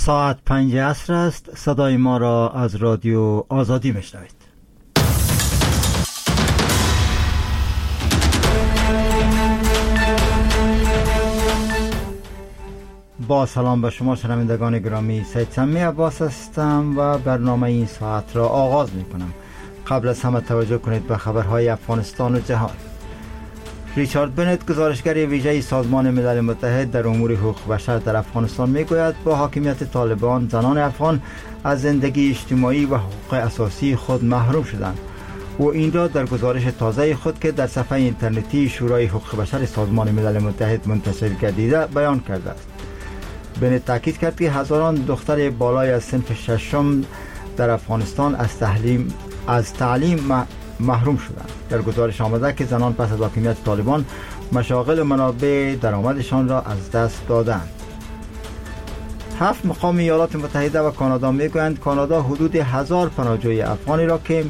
ساعت 5 عصر است. صدای ما را از رادیو آزادی میشنوید. با سلام به شما شنوندگان گرامی، سید سمی عباس هستم و برنامه این ساعت را آغاز می کنم. قبل از همه توجه کنید به خبرهای افغانستان و جهان. ریچارد بنت، گزارشگر ویژه سازمان ملل متحد در امور حقوق بشر در افغانستان میگوید با حاکمیت طالبان زنان افغان از زندگی اجتماعی و حقوق اساسی خود محروم شدند. او این را در گزارش تازه خود که در صفحه اینترنتی شورای حقوق بشر سازمان ملل متحد منتشر گردیده بیان کرده است. بنت تاکید کرد که هزاران دختر بالای از صنف ششم در افغانستان از تعلیم محروم شدند. در گزارش آمده که زنان پس از حاکمیت طالبان مشاغل و منابع درآمدشان را از دست دادند. 7 مقام ایالات متحده و کانادا میگویند کانادا حدود 1000 پناهجوی افغانی را که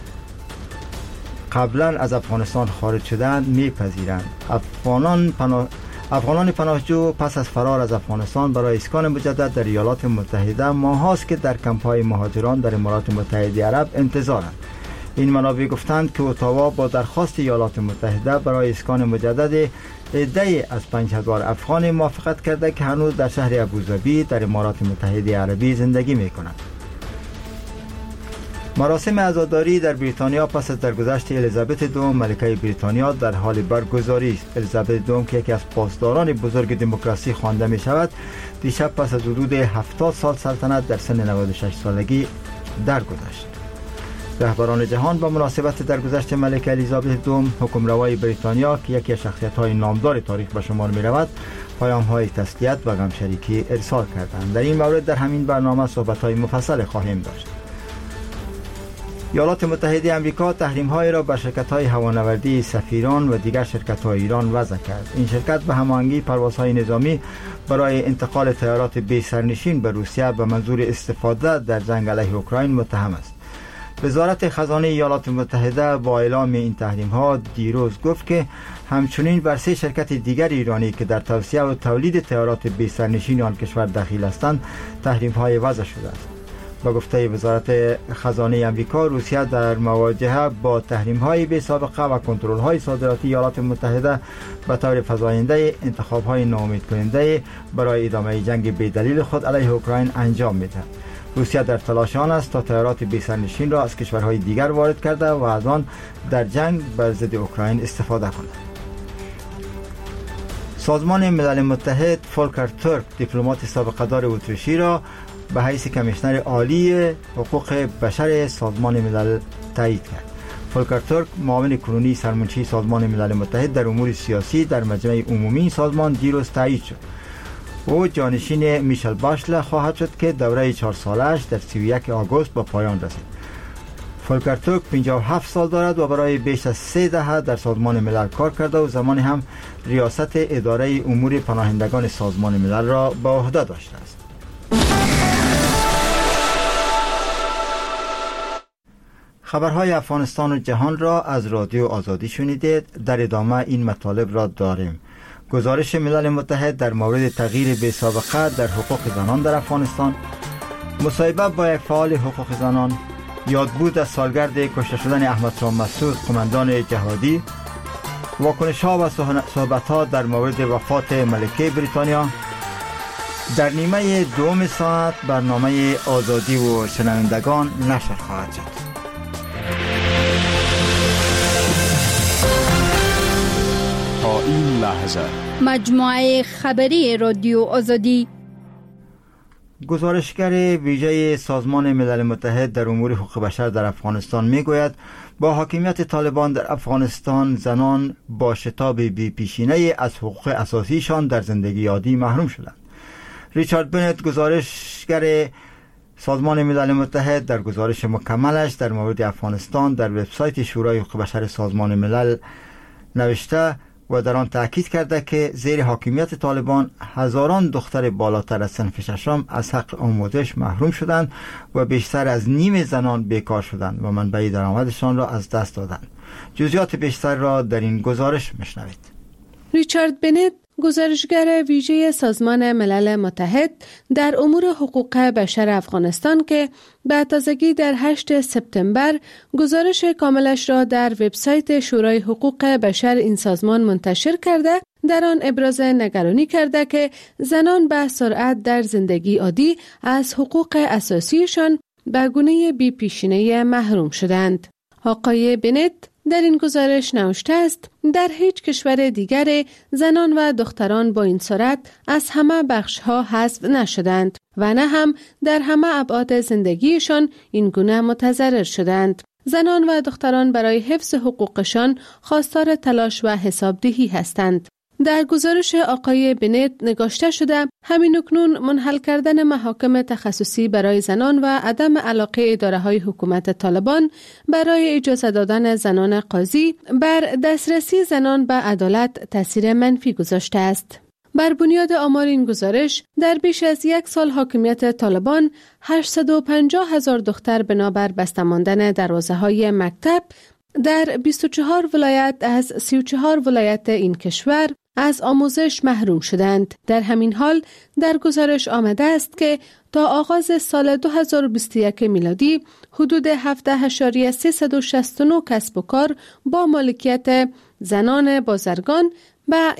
قبلا از افغانستان خارج شدند میپذیرند. افغانان پناهجو پس از فرار از افغانستان برای اسکان مجدد در ایالات متحده ماهاست که در کمپ‌های مهاجران در امارات متحده عرب انتظارند. این منابع گفتند که اتاوا با درخواست ایالات متحده برای اسکان مجدد عده‌ای از 5000 افغان موافقت کرده که هنوز در شهر ابوظبی در امارات متحده عربی زندگی می‌کنند. مراسم عزاداری در بریتانیا پس از درگذشت الیزابت دوم ملکه بریتانیا در حال برگزاری است. الیزابت دوم که یکی از پاسداران بزرگ دموکراسی خوانده می شود، دیشب پس از حدود 70 سال سلطنت در سن 96 سالگی درگذشت. رهبران جهان با مناسبت درگذشت ملکه الیزابت دوم، حکمروای بریتانیا که یکی از شخصیت‌های نامدار تاریخ به شمار می‌رود، پیام‌های تسلیت و غمشریکی ارسال کردند. در این مورد در همین برنامه صحبت‌های مفصل خواهیم داشت. ایالات متحده آمریکا تحریم‌های را بر شرکت‌های هوانوردی سفیران و دیگر شرکت‌های ایران وضع کرد. این شرکت به هماهنگی پروازهای نظامی برای انتقال طیارات بی سرنشین به روسیه به منظور استفاده در جنگ علیه اوکراین متهم است. وزارت خزانه ایالات متحده با اعلام این تحریم‌ها دیروز گفت که همچنین بر 3 شرکت دیگر ایرانی که در توسعه و تولید طیارات بی سرنشین آن کشور دخیل هستند تحریم‌های وضع شده است. با گفته وزارت خزانه آمریکا، روسیه در مواجهه با تحریم‌های بی سابقه و کنترل‌های صادراتی ایالات متحده به طور فزاینده انتخاب‌های ناامیدکننده برای ادامه جنگ بی‌دلیل خود علیه اوکراین انجام می‌دهد. روسیه در تلاش آن است تا طیارات بی سرنشین را از کشورهای دیگر وارد کرده و از آن در جنگ بر ضد اوکراین استفاده کند. سازمان ملل متحد فولکر تورک، دیپلمات سابقه دار اتریشی را به حیث کمیشنر عالی حقوق بشر سازمان ملل تایید کرد. فولکر تورک، معاون کنونی سرمنشی سازمان ملل متحد در امور سیاسی در مجمع عمومی سازمان دیروز تایید شد. او جانشین میشل باشله خواهد شد که دوره 4 سالش در 31 آگوست به پایان رسید. فولکر تورک 57 سال دارد و برای بیش از 3 دهه در سازمان ملل کار کرده و زمانی هم ریاست اداره امور پناهندگان سازمان ملل را به عهده داشته است. خبرهای افغانستان و جهان را از رادیو آزادی شنیدید. در ادامه این مطالب را داریم. گزارش ملل متحد در مورد تغییر بی سابقه در حقوق زنان در افغانستان، مصاحبه با یک فعال حقوق زنان، یادبود از سالگرد کشته شدن احمد شاه مسعود قماندان جهادی، واکنش‌ها و صحبت‌ها در مورد وفات ملکه بریتانیا. در نیمه دوم ساعت برنامه آزادی و شنوندگان نشر خواهد شد. تا این لحظه مجموعه خبری رادیو آزادی. گزارشگر ویژه سازمان ملل متحد در امور حقوق بشر در افغانستان میگوید با حاکمیت طالبان در افغانستان زنان با شتاب بی پیشینه از حقوق اساسیشان در زندگی عادی محروم شدند. ریچارد بنت، گزارشگر سازمان ملل متحد، در گزارش مکملش در مورد افغانستان در وبسایت شورای حقوق بشر سازمان ملل نوشته و در آن تأکید کرده که زیر حاکمیت طالبان هزاران دختر بالاتر از صنف ششم از حق آموزش محروم شدند و بیشتر از نیم زنان بیکار شدند و منبع درآمدشان را از دست دادند. جزئیات بیشتر را در این گزارش میشنوید. ریچارد بنت، گزارشگر ویژه سازمان ملل متحد در امور حقوق بشر افغانستان که به تازگی در 8 سپتامبر گزارش کاملش را در وبسایت شورای حقوق بشر این سازمان منتشر کرده، در آن ابراز نگرانی کرده که زنان به سرعت در زندگی عادی از حقوق اساسیشان به گونه بی‌پیشینه محروم شدند. آقای بنت در این گزارش نوشته است در هیچ کشور دیگر زنان و دختران با این سرعت از همه بخش‌ها حذف نشدند و نه هم در همه ابعاد زندگیشان این گونه متضرر شدند. زنان و دختران برای حفظ حقوقشان خواستار تلاش و حسابدهی هستند. در گزارش آقای بنت نگاشته شده همین اکنون منحل کردن محاکم تخصصی برای زنان و عدم علاقه اداره‌های حکومت طالبان برای اجازه دادن زنان قاضی بر دسترسی زنان به عدالت تاثیر منفی گذاشته است. بر بنیاد آمار این گزارش در بیش از 1 سال حاکمیت طالبان 850,000 دختر بنابر بسته ماندن دروازه‌های مکتب در 24 ولایت از 34 ولایت این کشور از آموزش محروم شدند. در همین حال در گزارش آمده است که تا آغاز سال 2021 میلادی حدود 7.369 کسب و کار با مالکیت زنان بازرگان به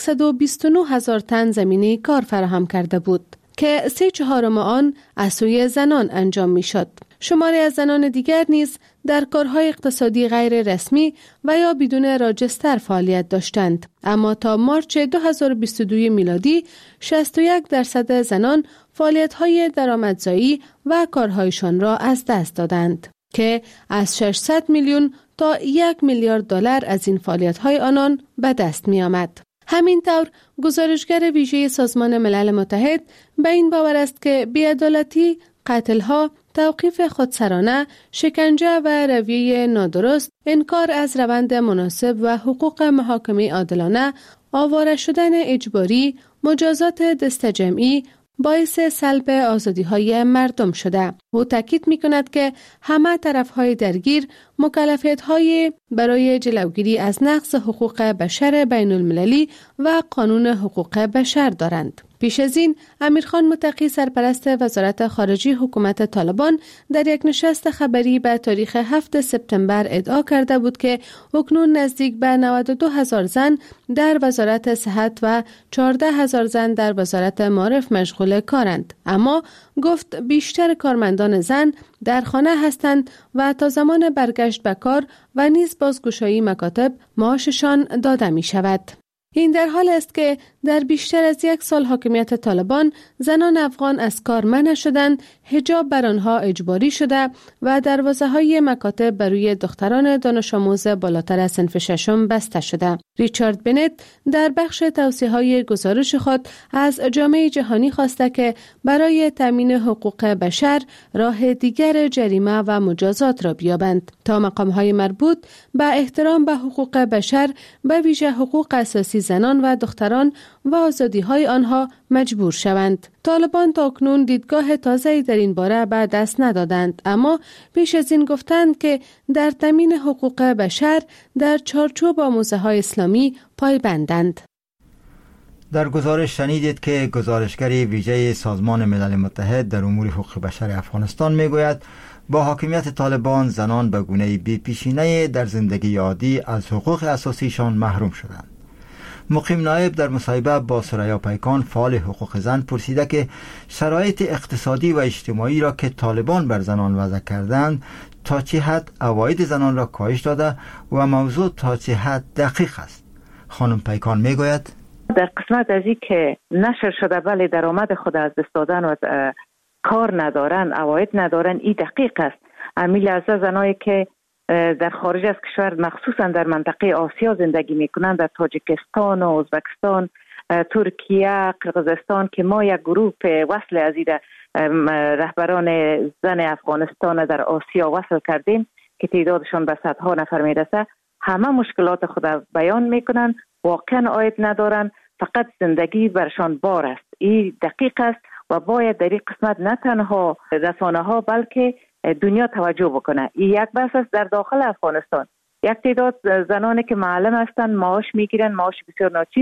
129,000 تن زمینه کار فراهم کرده بود که 3/4 آن از سوی زنان انجام می شد. شماری از زنان دیگر نیز در کارهای اقتصادی غیر رسمی و یا بدون راجستر فعالیت داشتند، اما تا مارچ 2022 میلادی 61% زنان فعالیت‌های درآمدزایی و کارهایشان را از دست دادند که از 600 میلیون تا 1 میلیارد دلار از این فعالیت‌های آنان به دست می آمد. همین طور گزارشگر ویژه سازمان ملل متحد به این باور است که بی‌عدالتی، قتل‌ها، توقیف خودسرانه، شکنجه و رویه نادرست، انکار از روند مناسب و حقوق محاکمه عادلانه، آواره شدن اجباری، مجازات دست جمعی باعث سلب آزادی‌های مردم شده. او تاکید می‌کند که همه طرف‌های درگیر مکلفیت‌های برای جلوگیری از نقض حقوق بشر بین‌المللی و قانون حقوق بشر دارند. پیش از این امیرخان متقی سرپرست وزارت خارجه حکومت طالبان در یک نشست خبری به تاریخ 7 سپتامبر ادعا کرده بود که اکنون نزدیک به 92,000 زن در وزارت صحت و 14,000 زن در وزارت معارف مشغول کارند، اما گفت بیشتر کارمندان زن در خانه هستند و تا زمان برگشت به کار و نیز بازگشایی مکاتب معاششان داده می شود. این در حال است که در بیشتر از 1 سال حاکمیت طالبان زنان افغان از کار منع شدند، حجاب بر آنها اجباری شده و دروازه‌های مکاتب برای دختران دانش آموز بالاتر از صنف 6 بسته شده. ریچارد بنت در بخش توصیه‌های گزارش خود از جامعه جهانی خواسته که برای تامین حقوق بشر راه دیگر جریمه و مجازات را بیابند تا مقام‌های مربوط به احترام به حقوق بشر به ویژه حقوق اساسی زنان و دختران و آزادی‌های آنها مجبور شوند. طالبان تاکنون دیدگاه تازه‌ای در این باره به دست ندادند، اما پیش از این گفتند که در تامین حقوق بشر در چارچوب آموزه‌های اسلامی پایبندند. در گزارش شنیدید که گزارشگر ویژه سازمان ملل متحد در امور حقوق بشر افغانستان میگوید با حاکمیت طالبان زنان به گونه بی‌پیشینه در زندگی عادی از حقوق اساسیشان محروم شدند. مقیم نایب در مصاحبه با ثریا پیکان فعال حقوق زن پرسیده که شرایط اقتصادی و اجتماعی را که طالبان بر زنان وضع کردند تا چه حد عواید زنان را کاهش داده و موضوع تا چه حد دقیق است. خانم پیکان میگوید در قسمت از این که نشر شده ولی درآمد خود از دست دادن و کار ندارن، عواید ندارن، این دقیق است. امیل از زنایی که در خارج از کشور مخصوصا در منطقه آسیا زندگی میکنند، در تاجیکستان و ازبکستان، ترکیه، قرقیزستان که ما یک گروه وصل از این رهبران زن افغانستان در آسیا وصل کردیم که تعدادشان به صدها نفر میرسه، همه مشکلات خود بیان میکنن، واقعا عاید ندارن، فقط زندگی برشان بار است. این دقیق است و باید در این قسمت نه تنها رسانه ها بلکه دنیا توجه بکنه. این یک بحث است. در داخل افغانستان یک تعداد زنانی که معلم هستند معاش میگیرن، معاش بسیار ناچیز،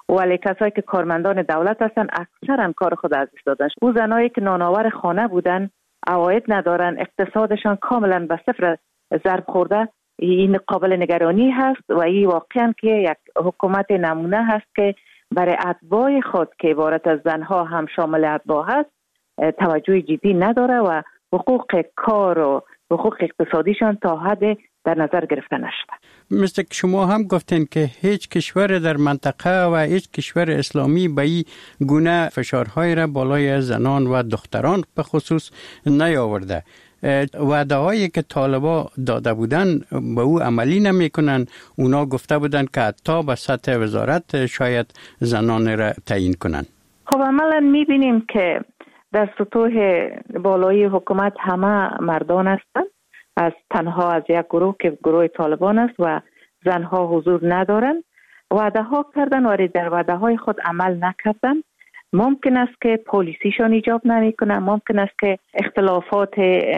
ولی کسایی که کارمندان دولت هستن اکثرا کار خود از دست دادن. او زنایی که نانآور خانه بودن، عواید ندارن، اقتصادشان کاملا به صفر ضرب خورده، این قابل نگرانی هست و این واقعا که یک حکومت نمونه هست که برای اتباع خود که عبارت از زنها هم شامل اتباع هست توجه جدی نداره و حقوق کار و حقوق اقتصادیشان تا حد در نظر گرفته نشده. مثل که شما هم گفتین که هیچ کشور در منطقه و هیچ کشور اسلامی به این گونه فشارهای را بالای زنان و دختران به خصوص نیاورده. وعده هایی که طالبا داده بودن به او عملی نمی کنن. اونا گفته بودن که حتی به سطح وزارت شاید زنان را تعیین کنن. خب عملا می بینیم که در سطوح بالای حکومت همه مردان هستند، از تنها از یک گروه که گروه طالبان است و زنها حضور ندارن. وعده ها کردن و در وعده های خود عمل نکردن. ممکن است که پالیسیشان ایجاب نمی کنن، ممکن است که اختلافات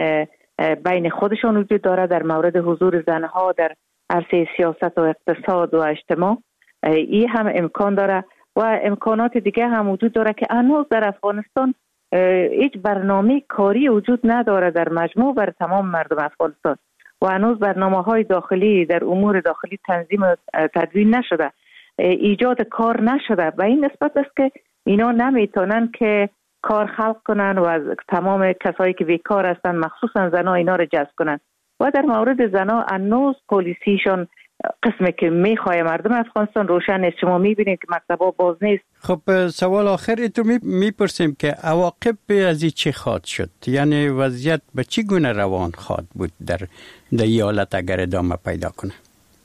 بین خودشان وجود داره در مورد حضور زنها در عرصه سیاست و اقتصاد و اجتماع. این هم امکان داره و امکانات دیگه هم وجود داره که هنوز در افغانستان هیچ برنامه کاری وجود نداره در مجموع بر تمام مردم افغانستان و هنوز برنامه‌های داخلی در امور داخلی تنظیم و تدوین نشده، ایجاد کار نشده. به این نسبت است که اینا نمیتونن که کار خلق کنن و از تمام کسایی که بیکار هستن مخصوصا زنها اینا رو جذب کنن و در مورد زنها هنوز پالیسیشون قسمی که میخواه مردم افغانستان روشن نیست. شما میبینید که مکتبا باز نیست. خب سوال آخری تو میپرسیم که عواقب از این چی خواهد شد؟ یعنی وضعیت به چی گونه روان خواهد بود در این حالت اگر ادامه پیدا کنه؟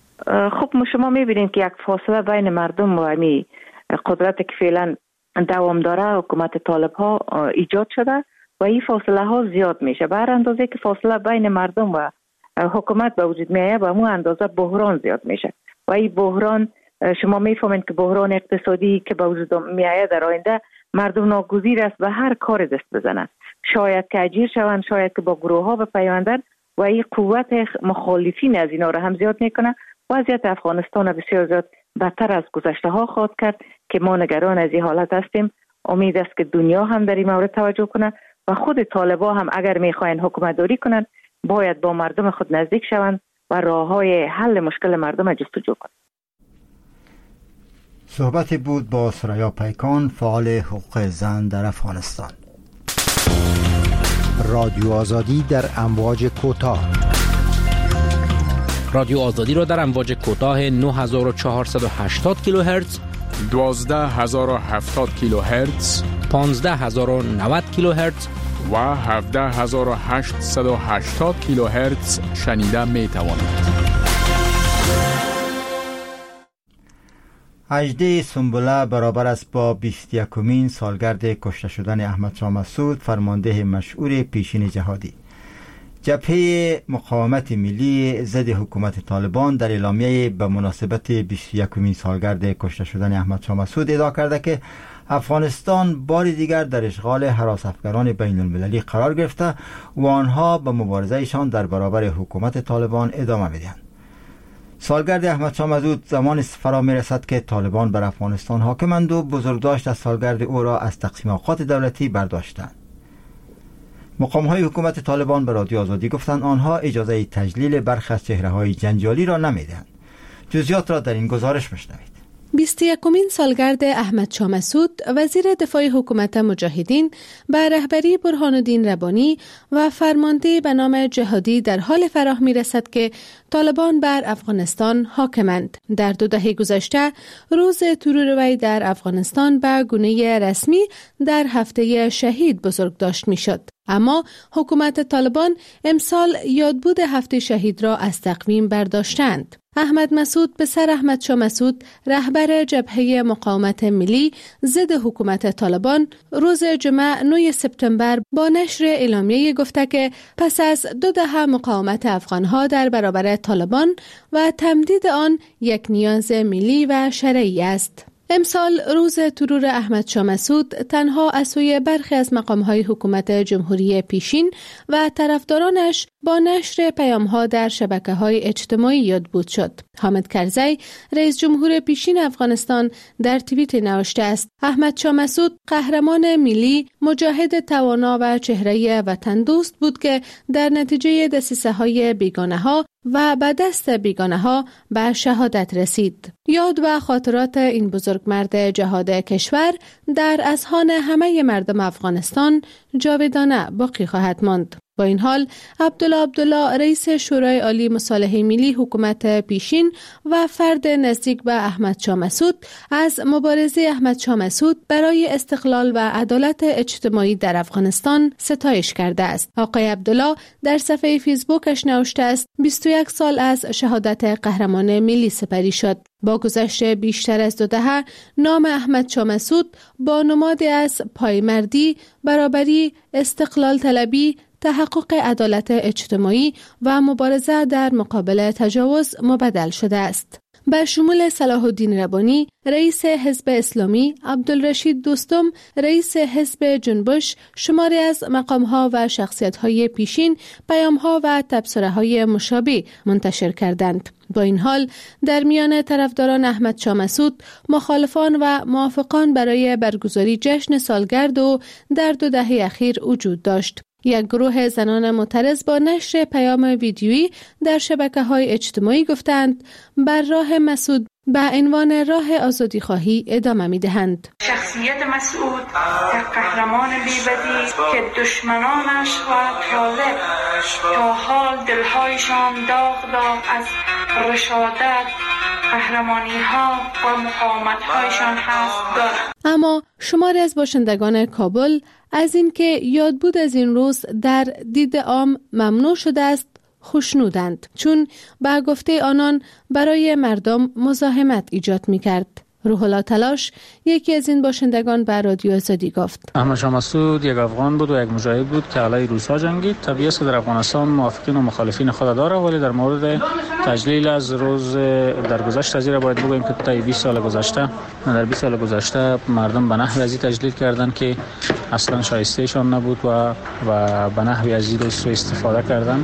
خب شما میبینید که یک فاصله بین مردم و امی قدرت که فعلا دوام داره حکومت طالب ها ایجاد شده و این فاصله ها زیاد میشه. به هر اندازه که فاصله بین مردم و حکومت به وجود میایه به همون اندازه بحران زیاد میشه و این بحران شما میفهمید که بحران اقتصادی که به وجود میایه در آینده مردم ناگزیر است به هر کار دست بزنند، شاید که اجیر شوند، شاید که با گروه ها بپیوندند و این قوت مخالفین از اینا رو هم زیاد میکنه. وضعیت افغانستان بسیار زیاد بدتر از گذشته ها خواهد کرد که ما نگران از این حالت هستیم. امید است که دنیا هم در این مورد توجه کنه و خود طالبا هم اگر میخواین حکومت داری کنن باید با مردم خود نزدیک شوند و راههای حل مشکل مردم جستجو کنند. صحبتی بود با سریا پیکان، فعال حقوق زن در افغانستان. رادیو آزادی در امواج کوتاه. رادیو آزادی را در امواج کوتاه 9480 کیلوهرتز، 12070 کیلوهرتز، 15090 کیلوهرتز و 17880 کیلوهرتز شنیده می توانید. هجده سنبله برابر است با 21مین سالگرد کشته شدن احمد شاه مسعود، فرمانده مشهور پیشین جهادی. جبهه مقاومت ملی ضد حکومت طالبان در اعلامیه به مناسبت 21مین سالگرد کشته شدن احمد شاه مسعود ادعا کرده که افغانستان بار دیگر در اشغال هراس افکاران بین المللی قرار گرفته و آنها به مبارزهشان در برابر حکومت طالبان ادامه میدهند. سالگرد احمد شاه مسعود زمان فرا میرسد که طالبان بر افغانستان حاکمند و بزرگداشت از سالگرد او را از تقسیم اوقات دولتی برداشتند. مقام‌های حکومت طالبان به رادیو آزادی گفتند آنها اجازه تجلیل برخی از چهره‌های جنجالی را نمیدهند. جزئیات را در این گزارش بشنوید. 21مین سالگرد احمد شاه مسعود، وزیر دفاع حکومت مجاهدین به رهبری برهان الدین ربانی و فرمانده به نام جهادی در حال فراه می رسد که طالبان بر افغانستان حاکمند. در 2 دهه گذشته روز ترور وی در افغانستان به گونه رسمی در هفته شهید بزرگ داشت می شد. اما حکومت طالبان امسال یادبود هفته شهید را از تقویم برداشتند. احمد مسعود پسر احمد شاه مسعود، رهبر جبهه مقاومت ملی ضد حکومت طالبان، روز جمعه 9 سپتامبر با نشر اعلامیه گفته که پس از 2 دهه مقاومت افغانها در برابر طالبان و تمدید آن یک نیاز ملی و شرعی است. امسال روز ترور احمد شاه مسعود تنها از سوی برخی از مقام‌های حکومت جمهوری پیشین و طرفدارانش با نشر پیام‌ها در شبکه‌های اجتماعی یادبود شد. حامد کرزی رئیس جمهور پیشین افغانستان در توییت نوشته است: احمد شاه مسعود قهرمان ملی، مجاهد توانا و چهره وطن دوست بود که در نتیجه دسیسه‌های بیگانه‌ها و به دست بیگانه‌ها به شهادت رسید. یاد و خاطرات این بزرگمرد جهاد کشور در اذهان همه مردم افغانستان جاودانه باقی خواهد ماند. با این حال عبدالله رئیس شورای عالی مصالحه ملی حکومت پیشین و فرد نزدیک به احمد شاه مسعود از مبارزه احمد شاه مسعود برای استقلال و عدالت اجتماعی در افغانستان ستایش کرده است. آقای عبدالله در صفحه فیسبوکش نوشته است: 21 سال از شهادت قهرمان ملی سپری شد. با گذشت بیشتر از 2 دهه نام احمد شاه مسعود با نمادی از پایمردی، برابری، استقلال طلبی، تحقق عدالت اجتماعی و مبارزه در مقابل تجاوز مبدل شده است. به شمول صلاح الدین ربانی، رئیس حزب اسلامی، عبدالرشید دوستم، رئیس حزب جنبش، شماری از مقام‌ها و شخصیت‌های پیشین پیام‌ها و تبصره‌های مشابه منتشر کردند. با این حال در میان طرفداران احمد شاه مسعود، مخالفان و موافقان برای برگزاری جشن سالگرد او در 2 دهه اخیر وجود داشت. یک گروه زنان معترض با نشر پیام ویدیویی در شبکه‌های اجتماعی گفتند بر راه مسعود به عنوان راه آزادی خواهی ادامه می‌دهند. شخصیت مسعود قهرمان بی‌بدیل که دشمنانش و طالب تا حال دلهایشان داغ از رشادت، قهرمانی‌ها و مقاومت‌هایشان هست دارند. اما شماری از باشندگان کابل از اینکه یادبود از این روز در دید عام ممنوع شده است خوشنودند، چون به گفته آنان برای مردم مزاحمت ایجاد می‌کرد. روح الله تلاش یکی از این باشندگان به رادیو آزادی گفت: احمد شاه مسعود یک افغان بود و یک مجاهد بود که علیه روس‌ها جنگید. طبیعی است که در افغانستان موافقین و مخالفین خود داره، ولی در مورد تجلیل از روز درگذشت از این باید بگوییم که تا 20 سال گذشته در 20 سال گذشته مردم به نحوی از تجلیل کردند که اصلا شایستهشان نبود و به نحوی از این روز استفاده کردند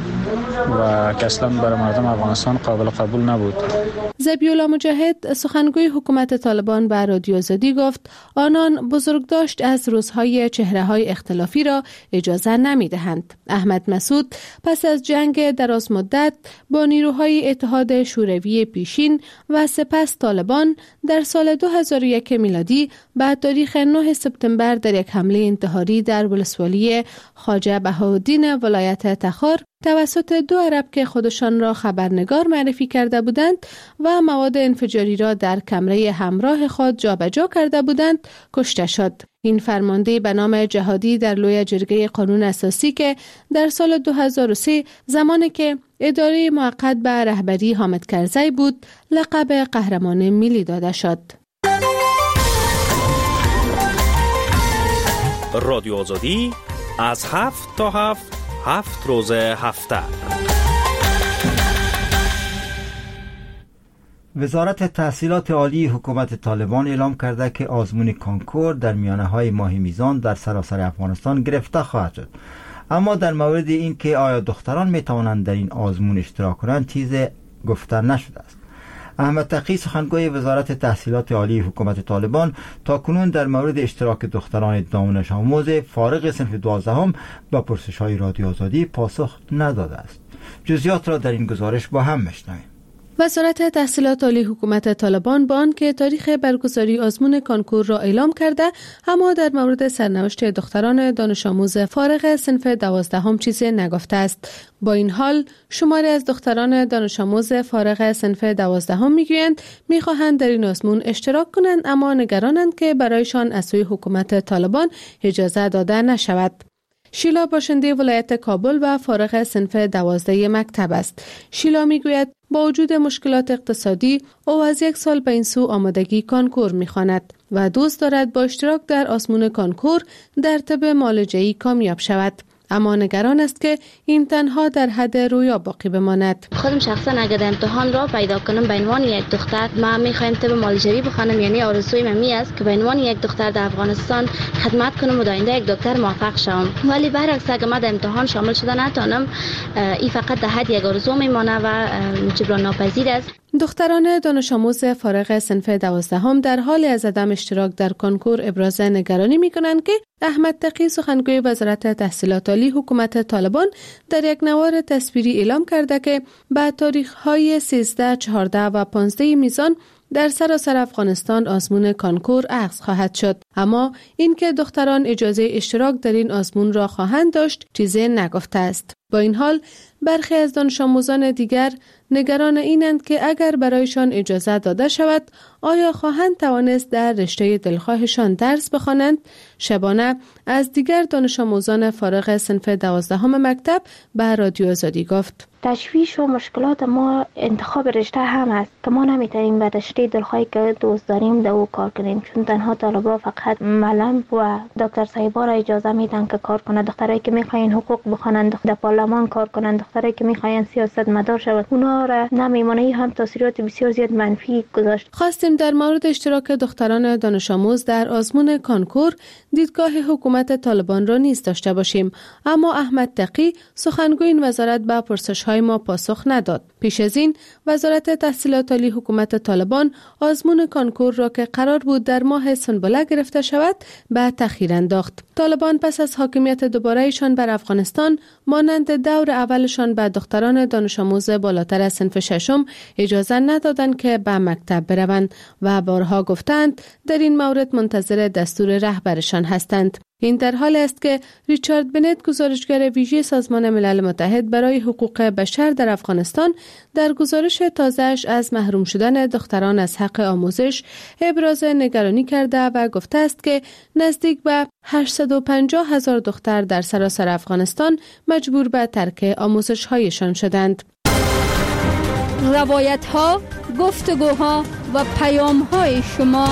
و که اصلا برای مردم افغانستان قابل قبول نبود. ذبیح‌الله مجاهد سخنگوی حکومت طالبان به رادیو آزادی گفت آنان بزرگداشت از روزهای چهره‌های اختلافی را اجازه نمی‌دهند. احمد مسعود پس از جنگ دراز مدت با نیروهای اتحاد شوروی پیشین و سپس طالبان در سال 2001 میلادی بعد تاریخ 9 سپتامبر در یک حمله انتحاری در ولسوالی خواجه بهاءالدین ولایت تخار توسط 2 عرب که خودشان را خبرنگار معرفی کرده بودند و مواد انفجاری را در کمره همراه خود جابجا کرده بودند کشته شد. این فرمانده به نام جهادی در لوی جرگه قانون اساسی که در سال 2003 زمانی که اداره موقت به رهبری حامد کرزی بود لقب قهرمان ملی داده شد. رادیو آزادی از 7 تا 7 روز هفته. وزارت تحصیلات عالی حکومت طالبان اعلام کرده که آزمون کانکور در میانه‌های ماه میزان در سراسر افغانستان گرفته خواهد شد. اما در مورد این که آیا دختران میتوانند در این آزمون اشتراک کنند چیزی گفته نشده است. احمد تقی سخنگوی وزارت تحصیلات عالی حکومت طالبان تاکنون در مورد اشتراک دختران دانش آموز فارغ صنف 12 با پرسش‌های رادیو آزادی پاسخ نداده است. جزئیات را در این گزارش با هم میشنویم. وزارت تحصیلات عالی حکومت طالبان با آنکه تاریخ برگزاری آزمون کانکور را اعلام کرده، اما در مورد سرنوشت دختران دانش آموز فارغ صنف 12 چیزی نگفته است. با این حال شماری از دختران دانش آموز فارغ صنف 12 میگویند میخواهند در این آزمون اشتراک کنند، اما نگرانند که برایشان از سوی حکومت طالبان اجازه داده نشود. شیلا باشنده ولایت کابل و فارغ صنف 12 مکتب است. شیلا میگوید با وجود مشکلات اقتصادی او از 1 سال به این سو آمادگی کانکور میخواند و دوست دارد با اشتراک در آزمون کانکور در طب معالجه‌ای کامیاب شود. اما نگران است که این تنها در حد رویا باقی بماند. خودم شخصا اگر امتحان را پیدا کنم به عنوان یک دختر، ما میخوایم طب معالجوی بخوانم، یعنی آرزوی من است که به عنوان یک دختر در افغانستان خدمت کنم و در آینده یک دکتر موفق شوم. ولی برعکس اگر ما در امتحان شامل شده نتونم، این فقط در حد یک آرزو میمانه و جبران ناپذیر است. دختران دانش آموز فارغ صنف 12 در حال از عدم اشتراک در کنکور ابراز نگرانی می‌کنند که احمد تقی سخنگوی وزارت تحصیلات عالی حکومت طالبان در یک نوار تصویری اعلام کرده که به تاریخ‌های 13، 14 و 15 میزان در سراسر افغانستان آزمون کانکور اخذ خواهد شد، اما اینکه دختران اجازه اشتراک در این آزمون را خواهند داشت چیزی نگفته است. با این حال برخی از دانش آموزان دیگر نگران اینند که اگر برایشان اجازه داده شود آیا خواهند توانست در رشته دلخواهشان درس بخوانند. شبانه از دیگر دانش آموزان فارغ صنف 12 مکتب به رادیو آزادی گفت: تشویش و مشکلات ما انتخاب رشته هم است که ما نمیتونیم به رشته دلخواهی که دوست داریم در او کار کنیم، چون تنها طلبا فقط معلم و دکتر صاحبا را اجازه میدن که کار کنند. دخترایی که میخواین حقوق بخوانند در پارلمان کار کنند، دخترایی که میخواین سیاست مدار شود اونا را نمیمونه. هم تاثیرات بسیار زیاد منفی گذاشت. خواستیم در مورد اشتراک دختران دانش آموز در آزمون کانکور دیدگاه حکومت طالبان را نیز داشته باشیم، اما احمد تقی سخنگوی این وزارت به پرسش‌های ما پاسخ نداد. پیش از این وزارت تحصیلات عالی حکومت طالبان آزمون کانکور را که قرار بود در ماه سنبله گرفته شود به تأخیر انداخت. طالبان پس از حاکمیت دوباره‌شان بر افغانستان مانند دور اولشان به دختران دانش آموز بالاتر از صنف 6 اجازه ندادند که به مکتب بروند و بارها گفتند در این مورد منتظر دستور رهبرشان هستند. این در حال است که ریچارد بنت، گزارشگر ویژه سازمان ملل متحد برای حقوق بشر در افغانستان، در گزارش تازه‌اش از محروم شدن دختران از حق آموزش ابراز نگرانی کرده و گفته است که نزدیک به 850,000 دختر در سراسر افغانستان مجبور به ترک آموزش‌هایشان شدند. روایت‌ها، گفتگوها و پیام‌های شما.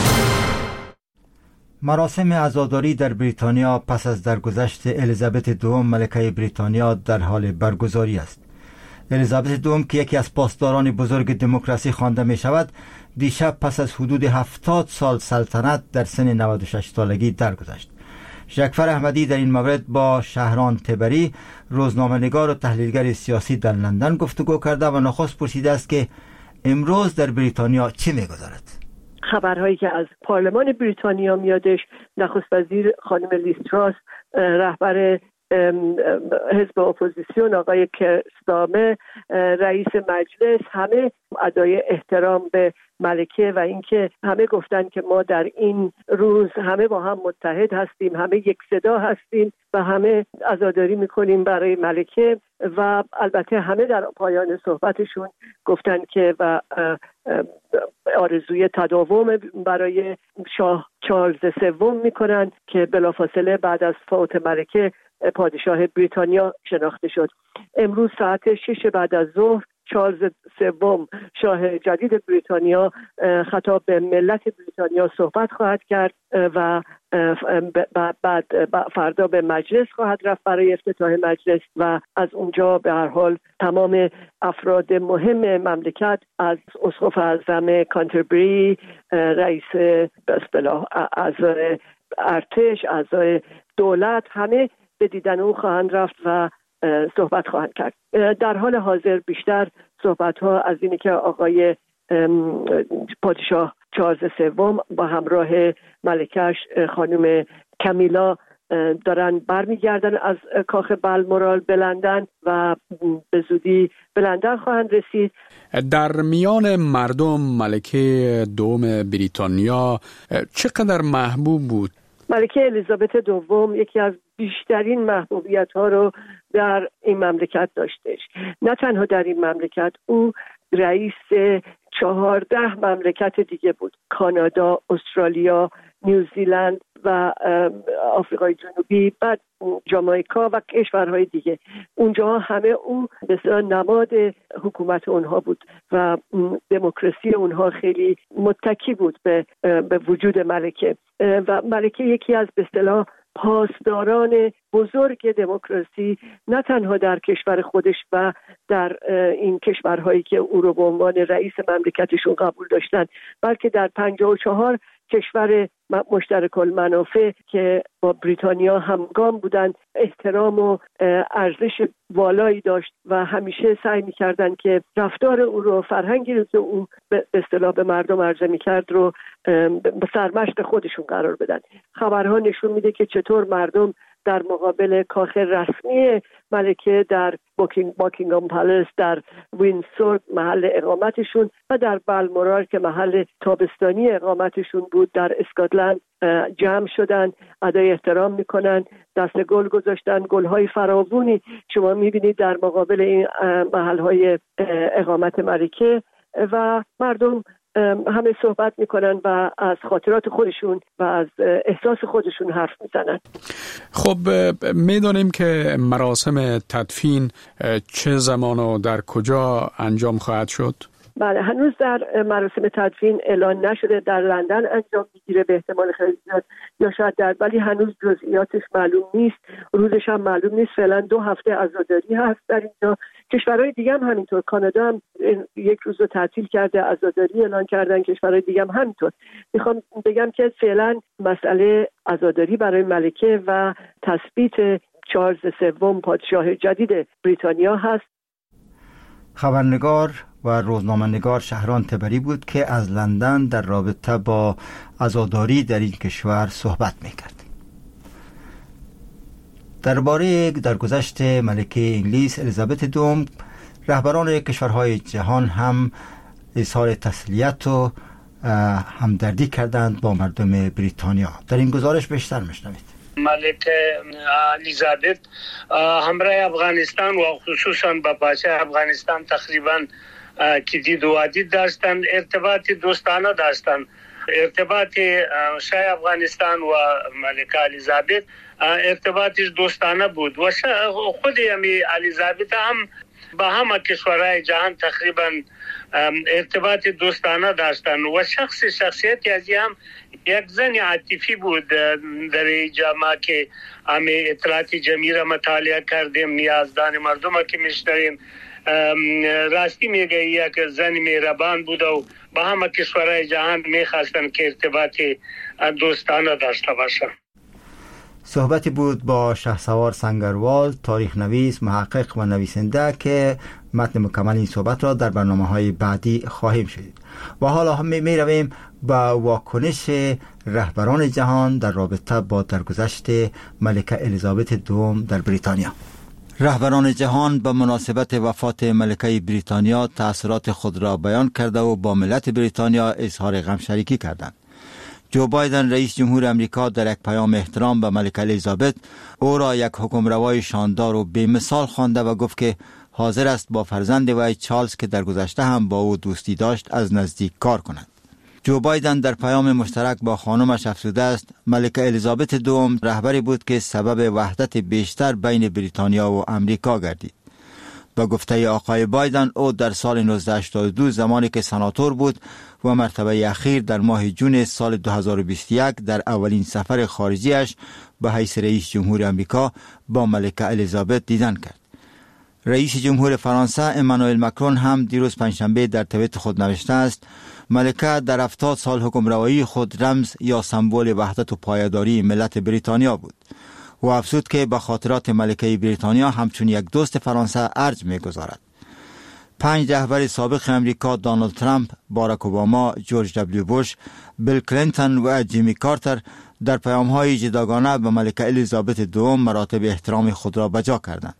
مراسم عزاداری در بریتانیا پس از درگذشت الیزابت دوم ملکه بریتانیا در حال برگزاری است. الیزابت دوم که یکی از پاسداران بزرگ دموکراسی خوانده می شود، دیشب پس از حدود 70 سال سلطنت در سن 96 سالگی درگذشت. ژکفر احمدی در این مورد با شهران تبری، روزنامه‌نگار و تحلیلگر سیاسی در لندن گفتگو کرده و نخست پرسیده است که امروز در بریتانیا چه می‌گذرد. خبرهایی که از پارلمان بریتانیا میادش، نخست وزیر خانم لیز تراس، رهبر حزب اپوزیسیون آقای کیر استارمر، رئیس مجلس، همه ادای احترام به ملکه و اینکه همه گفتن که ما در این روز همه با هم متحد هستیم، همه یک صدا هستیم و همه عزاداری میکنیم برای ملکه. و البته همه در پایان صحبتشون گفتن که و آرزوی تداوم برای شاه چارلز سوم میکنن که بلافاصله بعد از فوت ملکه پادشاه بریتانیا شناخته شد. امروز ساعت 6 بعد از ظهر چارلز سوم شاه جدید بریتانیا خطاب به ملت بریتانیا صحبت خواهد کرد و بعد فردا به مجلس خواهد رفت برای افتتاح مجلس و از اونجا به هر حال تمام افراد مهم مملکت از اسقف اعظم کانتربری، رئیس به اصطلاح اعضای ارتش، اعضای دولت، همه به دیدن او خواهند رفت و صحبت خواهند کرد. در حال حاضر بیشتر صحبت ها از اینه که آقای پادشاه چارلز سوم با همراه ملکش خانم کمیلا دارن برمیگردن از کاخ بالمورال به لندن و به زودی به لندن خواهند رسید. در میان مردم ملکه دوم بریتانیا چقدر محبوب بود؟ ملکه الیزابت دوم یکی از بیشترین محبوبیت ها رو در این مملکت داشتش. نه تنها در این مملکت، او رئیس 14 مملکت دیگه بود: کانادا، استرالیا، نیوزیلند و آفریقای جنوبی، بعد جامائیکا و کشورهای دیگه. اونجا همه او مثلا نماد حکومت اونها بود و دموکراسی اونها خیلی متکی بود به وجود ملکه. و ملکه یکی از به اصطلاح پاسداران بزرگ دموکراسی نه تنها در کشور خودش و در این کشورهایی که او رو به عنوان رئیس مملکتشون قبول داشتن، بلکه در 54 کشور مشترک المنافع که با بریتانیا همگام بودند احترام و ارزش والایی داشت و همیشه سعی می‌کردند که رفتار او رو، فرهنگی رو که او به اصطلاح به مردم عرضه می‌کرد رو به سرمشق خودشون قرار بدن. خبرها نشون میده که چطور مردم در مقابل کاخ رسمی ملکه در باکینگهام پالیس، در وینسور محل اقامتشون و در بالمورال که محل تابستانی اقامتشون بود در اسکاتلند جمع شدن، ادای احترام میکنن، دست گل گذاشتن، گل‌های فراوانی شما میبینید در مقابل این محل‌های اقامت ملکه و مردم همه صحبت میکنن و از خاطرات خودشون و از احساس خودشون حرف میزنن. خب میدونیم که مراسم تدفین چه زمان و در کجا انجام خواهد شد؟ بله، هنوز در مراسم تدفین اعلان نشده. در لندن انجام میگیره به احتمال خیلی زیاد، یا شاید ولی هنوز جزئیاتش معلوم نیست، روزش هم معلوم نیست. فعلا 2 هفته عزاداری هست در اینجا. کشورهای دیگه هم همینطور. کانادا هم 1 روز رو تعطیل کرده، عزاداری اعلان کردن. کشورهای دیگه هم همینطور. میخوام بگم که فعلا مسئله عزاداری برای ملکه و تثبیت چارلز سوم پادشاه جدید بریتانیا هست. خبرنگار و روزنامه‌نگار شهران تبری بود که از لندن در رابطه با عزاداری در این کشور صحبت می‌کرد. درباره درگذشت ملکه انگلیس الیزابت دوم، رهبران کشورهای جهان هم اظهار تسلیت و همدردی کردند با مردم بریتانیا. در این گزارش بیشتر میشنوید. ملکه الیزابت همراه افغانستان و خصوصا با پادشاه افغانستان تقریبا که دید و عدید داشتن، ارتباط دوستانه داشتن. ارتباط شاه افغانستان و ملکه الیزابت ارتباطش دوستانه بود و خود الیزابت هم با همه کشورهای جهان تقریبا ارتباط دوستانه داشتن و شخصیت از هم یک زن عاطفی بود. در جامعه که همه اطلاعات جمعی را مطالعه کردیم، نیازدان مردم که میشنویم، راستی میگه یک زن مهربان بود و با همه کشورهای جهان میخواستن که ارتباط دوستانه داشته باشه. صحبتی بود با شهسوار سنگروال، تاریخ نویس، محقق و نویسنده که متن مکمل این صحبت را در برنامه‌های بعدی خواهیم شنید. و حالا هم می رویم با واکنش رهبران جهان در رابطه با درگذشت ملکه الیزابت دوم در بریتانیا. رهبران جهان به مناسبت وفات ملکه بریتانیا تأثیرات خود را بیان کرده و با ملت بریتانیا اظهار غم شریکی کردند. جو بایدن رئیس جمهور امریکا در یک پیام احترام به ملکه الیزابت او را یک حکمروای شاندار و بی‌مثال خوانده و گفت که حاضر است با فرزند وی چارلز که در گذشته هم با او دوستی داشت از نزدیک کار کند. جو بایدن در پیام مشترک با خانمش افزوده است ملکه الیزابت دوم رهبری بود که سبب وحدت بیشتر بین بریتانیا و امریکا گردید. با گفته آقای بایدن او در سال 1982 زمانی که سناتور بود و مرتبه اخیر در ماه جون سال 2021 در اولین سفر خارجیش به حیث رئیس جمهور امریکا با ملکه الیزابت دیدن کرد. رئیس جمهور فرانسه امانوئل مکرون هم دیروز پنجشنبه در توییت خود نوشته است ملکه در 70 سال حکمروایی خود رمز یا سمبل وحدت و پایداری ملت بریتانیا بود و افزود که به خاطرات ملکه بریتانیا همچون یک دوست فرانسه ارج می‌گذارد. 5 رهبر سابق امریکا دونالد ترامپ، باراک اوباما، جورج دبلیو بوش، بیل کلینتون و جیمی کارتر در پیام‌های جداگانه به ملکه الیزابت دوم مراتب احترام خود را بجا کردند.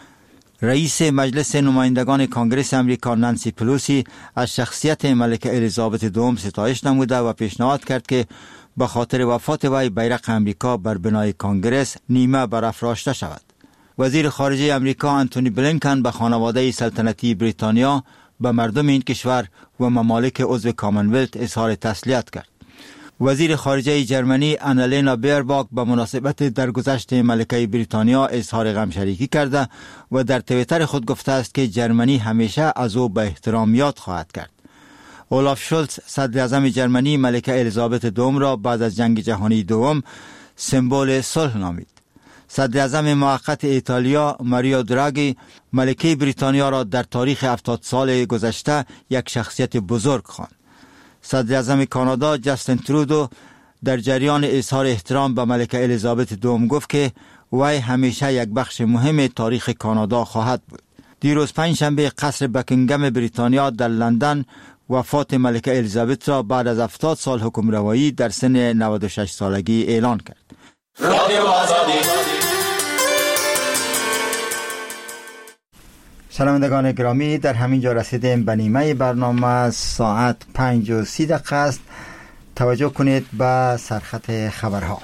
رئیس مجلس نمایندگان کانگرس امریکا نانسی پلوسی از شخصیت ملکه الیزابت دوم ستایش نموده و پیشنهاد کرد که به خاطر وفات وی بیرق امریکا بر بنای کانگرس نیمه برافراشته شود. وزیر خارجه امریکا آنتونی بلینکن به خانواده سلطنتی بریتانیا، به مردم این کشور و ممالک عضو کامنولت اظهار تسلیت کرد. وزیر خارجه جرمنی آنالینا بیرباک به مناسبت درگذشت ملکه بریتانیا اظهار غم شریکی کرده و در توییتر خود گفته است که جرمنی همیشه از او به احترام یاد خواهد کرد. اولاف شولز صدر اعظم جرمنی ملکه الیزابت دوم را بعد از جنگ جهانی دوم سمبل صلح نامید. صدر اعظم موقت ایتالیا ماریو دراگی ملکه بریتانیا را در تاریخ 70 سال گذشته یک شخصیت بزرگ خواند. صدر اعظم کانادا جاستین ترودو در جریان اظهار احترام به ملکه الیزابت دوم گفت که وی همیشه یک بخش مهم تاریخ کانادا خواهد بود. دیروز پنجشنبه قصر بکینگهم بریتانیا در لندن وفات ملکه الیزابت را بعد از 70 سال حکمروایی در سن 96 سالگی اعلان کرد. رادیو آزادی. شنوندگان گرامی، در همین جا رسیدیم به نیمه برنامه. ساعت 5:30 است. توجه کنید به سرخط خبرها.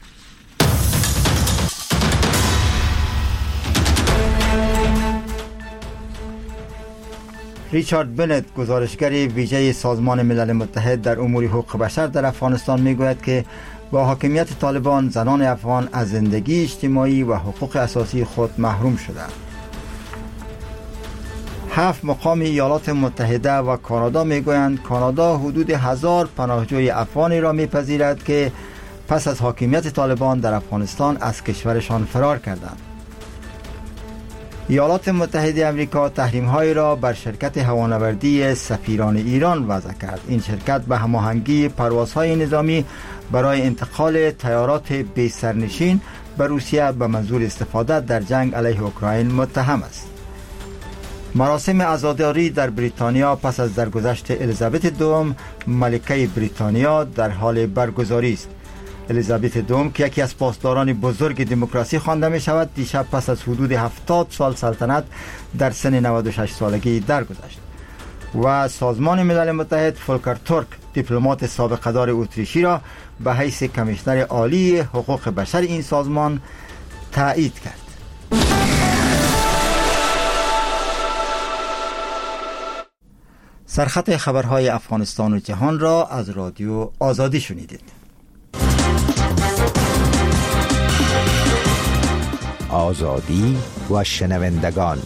ریچارد بنت، گزارشگر ویژه سازمان ملل متحد در امور حقوق بشر در افغانستان، میگوید که با حاکمیت طالبان زنان افغان از زندگی اجتماعی و حقوق اساسی خود محروم شدند. 7 مقام ایالات متحده و کانادا میگویند کانادا حدود 1000 پناهجوی افغانی را میپذیرد که پس از حاکمیت طالبان در افغانستان از کشورشان فرار کردند. ایالات متحده آمریکا تحریم‌هایی را بر شرکت هوانوردی سفیران ایران وضع کرد. این شرکت به هماهنگی پروازهای نظامی برای انتقال طیارات بی سرنشین به روسیه به منظور استفاده در جنگ علیه اوکراین متهم است. مراسم عزاداری در بریتانیا پس از درگذشت الیزابت دوم ملکه بریتانیا در حال برگزاری است. الیزابت دوم که یکی از پاسداران بزرگ دموکراسی خوانده می شود، دیشب پس از حدود 70 سال سلطنت در سن 96 سالگی درگذشت. و سازمان ملل متحد فولکر تورک، دیپلمات سابق دار اتریشی، را به حیث کمیشنر عالی حقوق بشر این سازمان تایید کرد. سرخط خبرهای افغانستان و جهان را از رادیو آزادی شنیدید. آزادی و شنوندگان.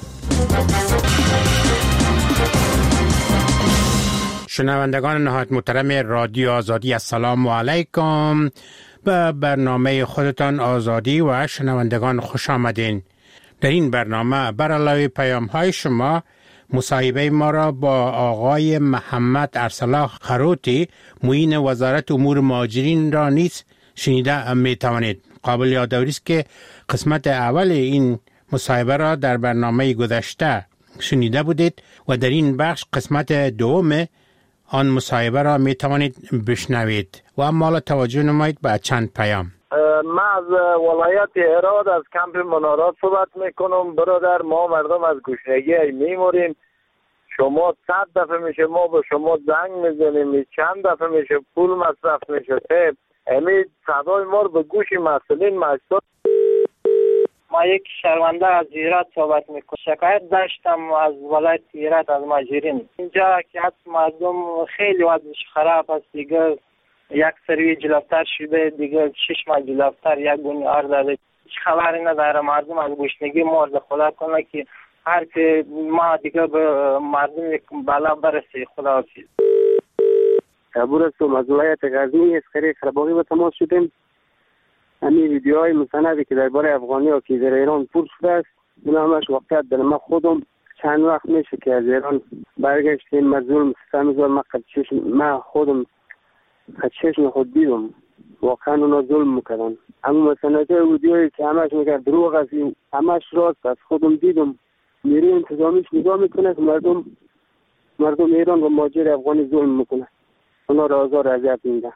شنوندگان نهایت محترم رادیو آزادی، السلام علیکم. به برنامه خودتان آزادی و شنوندگان خوش آمدین. در این برنامه بر علاوه پیام های شما مصاحبه ما را با آقای محمد ارسلا خروتی، معین وزارت امور مهاجرین را نیز شنیده می توانید. قابل یادآوری است که قسمت اول این مصاحبه را در برنامه گذشته شنیده بودید و در این بخش قسمت دوم آن مصاحبه را می توانید بشنوید. و اما توجه نمایید به چند پیام. من از ولایت هرات از کمپ منارات صحبت میکنم. برادر، ما مردم از گشنگی میموریم. شما 100 دفعه میشه ما به شما زنگ میزنیم، چند دفعه میشه پول مصرف میشه. امید صدای ما رو به گوش مسئولین مجبور. ما یک شرمنده از هرات صحبت میکنم. شکایت داشتم از ولایت هرات از مهاجرین. اینجا که مردم خیلی وضعش خراب است. دیگه یک سری جلوتر شده، دیگه 6 ماه جلوتر یک گونه داده. هیچ خبری نداره. مردم از گشنگی مرد. خدا کنه که هر که ما دیگه به مردم یک بالا برسه. خدا حافظ. عبور هستم از ولایت غزنی. از خیلی خراباقی به تماس شدیم. همین ویدیوهای مستندی که درباره افغانی ها که در ایران پول شده است، این همش واقعیت داره. من خودم چند وقت میشه که از ایران برگشتیم. مظلوم ستمیزار من خودم خدششم خود دیدم. واقعا اونا ظلم میکردن. اما مستندهای ویدیوهایی که همش میگه دروغ است، همش راست است. خودم دیدم. نیروی انتظامیش نگاه میکنه که مردم ایران و مهاجر افغانی ظلم میکنه. اونا را آزار اذیت میده.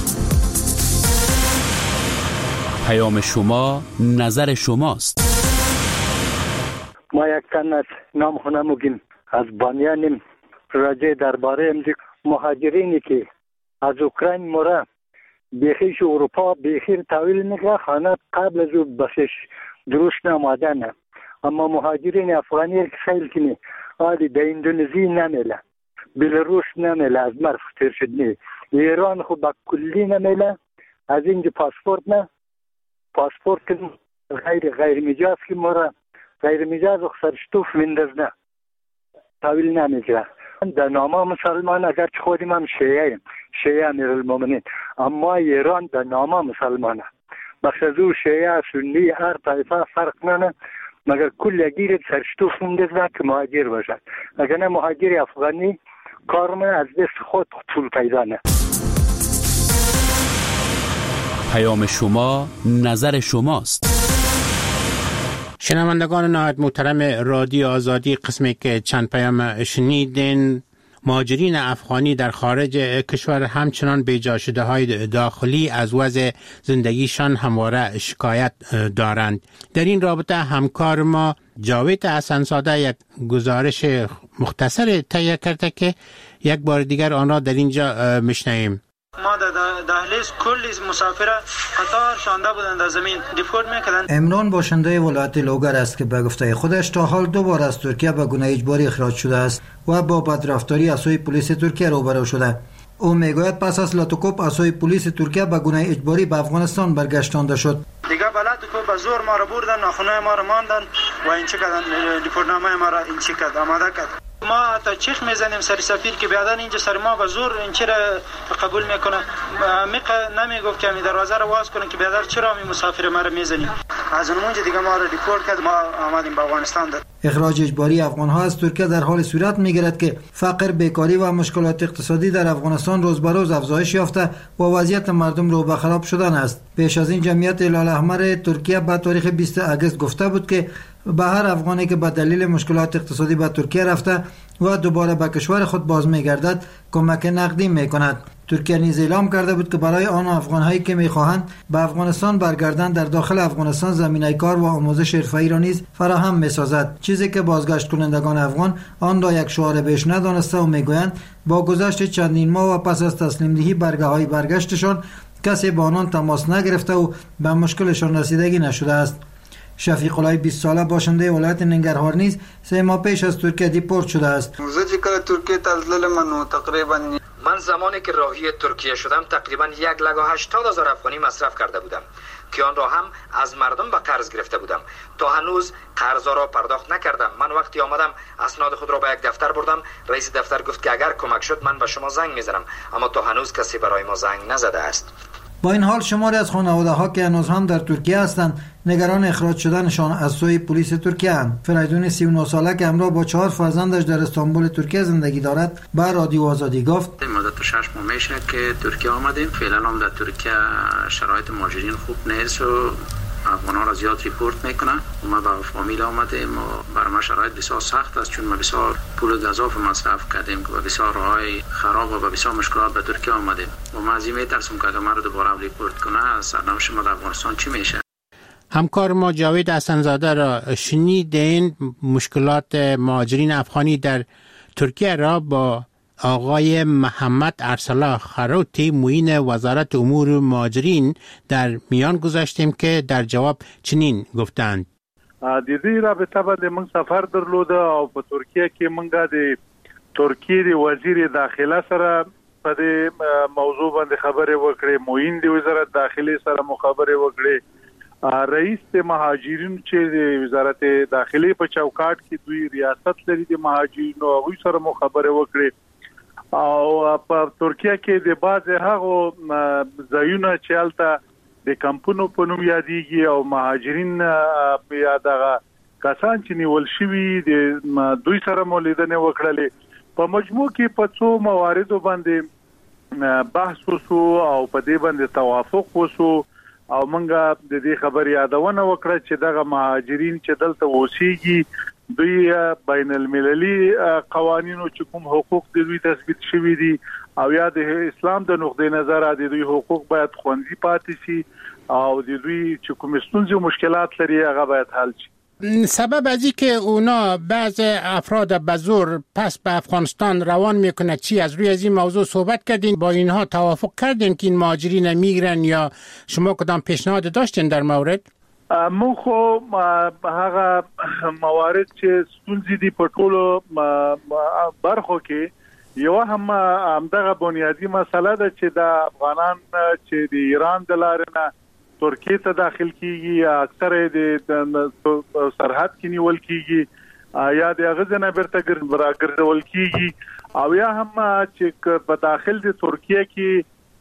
پیام شما نظر شماست. ما یک تن از نام خونمگیم از بانیانیم. راجع درباره مهاجرینی که از اوکراین موره بیخیش اروپا بیخیر تاویل نگه خانه قبل از او بخشش درست نمادنه. اما مهاجرین افغانی که خیلی کنی آلی در اندونزی نمیله، بلاروس نمیله، از مرف تیر شد نی، ایران خود با کلی نمیله. از اینجا پاسپورت غیر مجاز که موره غیر مجاز سرشتوف مندازنه تاویل نمیگره. در نامه مسلمان اگر چه خودیم هم شیعه امیرالمومنین، اما ایران در نامه مسلمانه. بخش از او شیعه سنی هر طایفه فرق نه مگر کلگی سرشتو خونده که مهاجر باشد. اگر نه مهاجر افغانی کار من از دست خود طول پیدا نه. پیام شما نظر شماست. شنوندگان نهایت محترم رادیو آزادی، قسمی که چند پیام شنیدین، مهاجرین افغانی در خارج کشور همچنان بیجا شده های داخلی از وضع زندگیشان همواره شکایت دارند. در این رابطه همکار ما جاوید حسن‌زاده یک گزارش مختصر تهیه کرده که یک بار دیگر آن را در اینجا میشنویم. ما در دهلیز کلی مسافر قطار شانده بودند، در زمین دیپورت میکردند. عمران باشنده ولایت لوگر است که به گفته خودش تا حال 2 بار از ترکیه به گونه اجباری اخراج شده است و با بدرفتاری از سوی پلیس ترکیه روبرو شده. او میگوید پس از لاتوکوپ از سوی پلیس ترکیه به گونه اجباری به افغانستان برگشتانده شد. دیگه بلد که به زور ما رو بردن، ناخنای ما رو ماندن و این چه کردن، دیپورتنامه ما رو این چه کرد، آماده کرد. ما حتی چیخ میزنیم سر سفیر که بیادن اینجا سر ما به زور این چرا قبول میکنه. نمیگفت که دروازه رو باز کنه که بیادر چرا می مسافر ما رو میزنیم. از اونجا دیگه ما رو دیپورت کرد، ما آمدیم به افغانستان. اخراج اجباری افغان ها از ترکیه در حال صورت میگیرد که فقر، بیکاری و مشکلات اقتصادی در افغانستان روز به روز افزایش یافته و وضعیت مردم رو به خراب شدن است. پیش از این جمعیت هلال احمر ترکیه به تاریخ 20 اگست گفته بود که به هر افغانی که به دلیل مشکلات اقتصادی به ترکیه رفته و دوباره به کشور خود باز میگردد کمک نقدی میکند. ترکیه نیز اعلام کرده بود که برای آن افغان‌هایی که می‌خواهند به افغانستان برگردند در داخل افغانستان زمینه کار و آموزش حرفه‌ای را نیز فراهم می‌سازد، چیزی که بازگشت کنندگان افغان آن را یک شعار بیش ندانسته و می‌گویند با گذشت چندین ماه و پس از تسلیم دهی برگه‌های برگشتشان کسی با آنان تماس نگرفته و به مشکلشان رسیدگی نشده است. شفیق الله 20 ساله باشنده ولایت ننگرهار نیز 3 ماه پیش از ترکیه دیپورت شده است. ترکیه تقریبا من زمانی که راهی ترکیه شدم تقریبا 1,80,000 افغانی مصرف کرده بودم که آن را هم از مردم به قرض گرفته بودم. تا هنوز قرض را پرداخت نکردم. من وقتی آمدم اسناد خود را به یک دفتر بردم، رئیس دفتر گفت که اگر کمک شد من به شما زنگ میزنم، اما تا هنوز کسی برای ما زنگ نزده است. با این حال شماری از خانواده‌ها که هنوز هم در ترکیه هستند نگران اخراج شدنشان از سوی پلیس ترکیه اند. فریدون 39 ساله که همراه با 4 فرزندش در استانبول ترکیه زندگی دارد به رادیو آزادی گفت مدت 6 ماه میشه که ترکیه آمدیم. فعلا هم در ترکیه شرایط مهاجرین خوب نیست و افغان‌ها را زیاد ریپورت میکنن. ما با فامیل آمدیم و برای ما شرایط بسیار سخت است، چون ما بسیار پول گزاف مصرف کردیم و بسیار راههای خراب و بسیار مشکلات به ترکیه آمدیم و ما از این میترسم که اگر ما رو دوباره ریپورت کنه سرنوشت ما در افغانستان چی میشه. همکار ما جاوید حسن‌زاده را شنیدین. مشکلات مهاجرین افغانی در ترکیه را با آقای محمد ارسلا خروتی معین وزارت امور مهاجرین در میان گذاشتیم که در جواب چنین گفتند. د دې رابطه باندې موږ سفر درلوده او په ترکیه کې موږ د ترکیه د وزیر داخله سره په دې موضوع باندې خبرې وکړې، معین د وزارت داخله سره مخابره وکړې، رئیس د مهاجرینو چې د وزارت داخله په چوکاټ کې دوی ریاست لري د مهاجرینو هغوی سره مخابره وکړې او په ترکیه کې د بعض هغو ځایونه چې هلته د کمپونو په نوم یادېږي او مهاجرین یا دغه کسان چې نیول شوي د دوی سره مو لیدنې وکړلې. په مجموع کې په څو مواردو باندې بحث وشو او په دې باندې توافق وشو او موږ د دې خبرې یادونه وکړه چې دغه مهاجرین چې دلته اوسېږي دوی بین المللي قوانینو چې کوم حقوق د دوی تثبیت شوي دي او یا د اسلام د نقطې نظر د دوی حقوق باید خوندي پاتې شي او د دوی چې کوم ستونزې او مشکلات لري هغه باید حل شي. سبب از این که اونا بعض افراد به زور پس به افغانستان روان میکنه چی؟ از روی از این موضوع صحبت کردین؟ با اینها توافق کردین که این مهاجرین میگرن یا شما کدام پیشنهاد داشتین در مورد؟ مو خو هغه موارد چې ستونزې دي په ټولو برخو کې یو هم دغه بنیادی مسله ده چې د افغانان چې د ایران د لارې نه ترکیه ته داخل کیږي اکثر د سرحد کې نیول کیږي یا د غزنه برته راګرځول کیږي او یا هم چې په داخل د ترکیه کې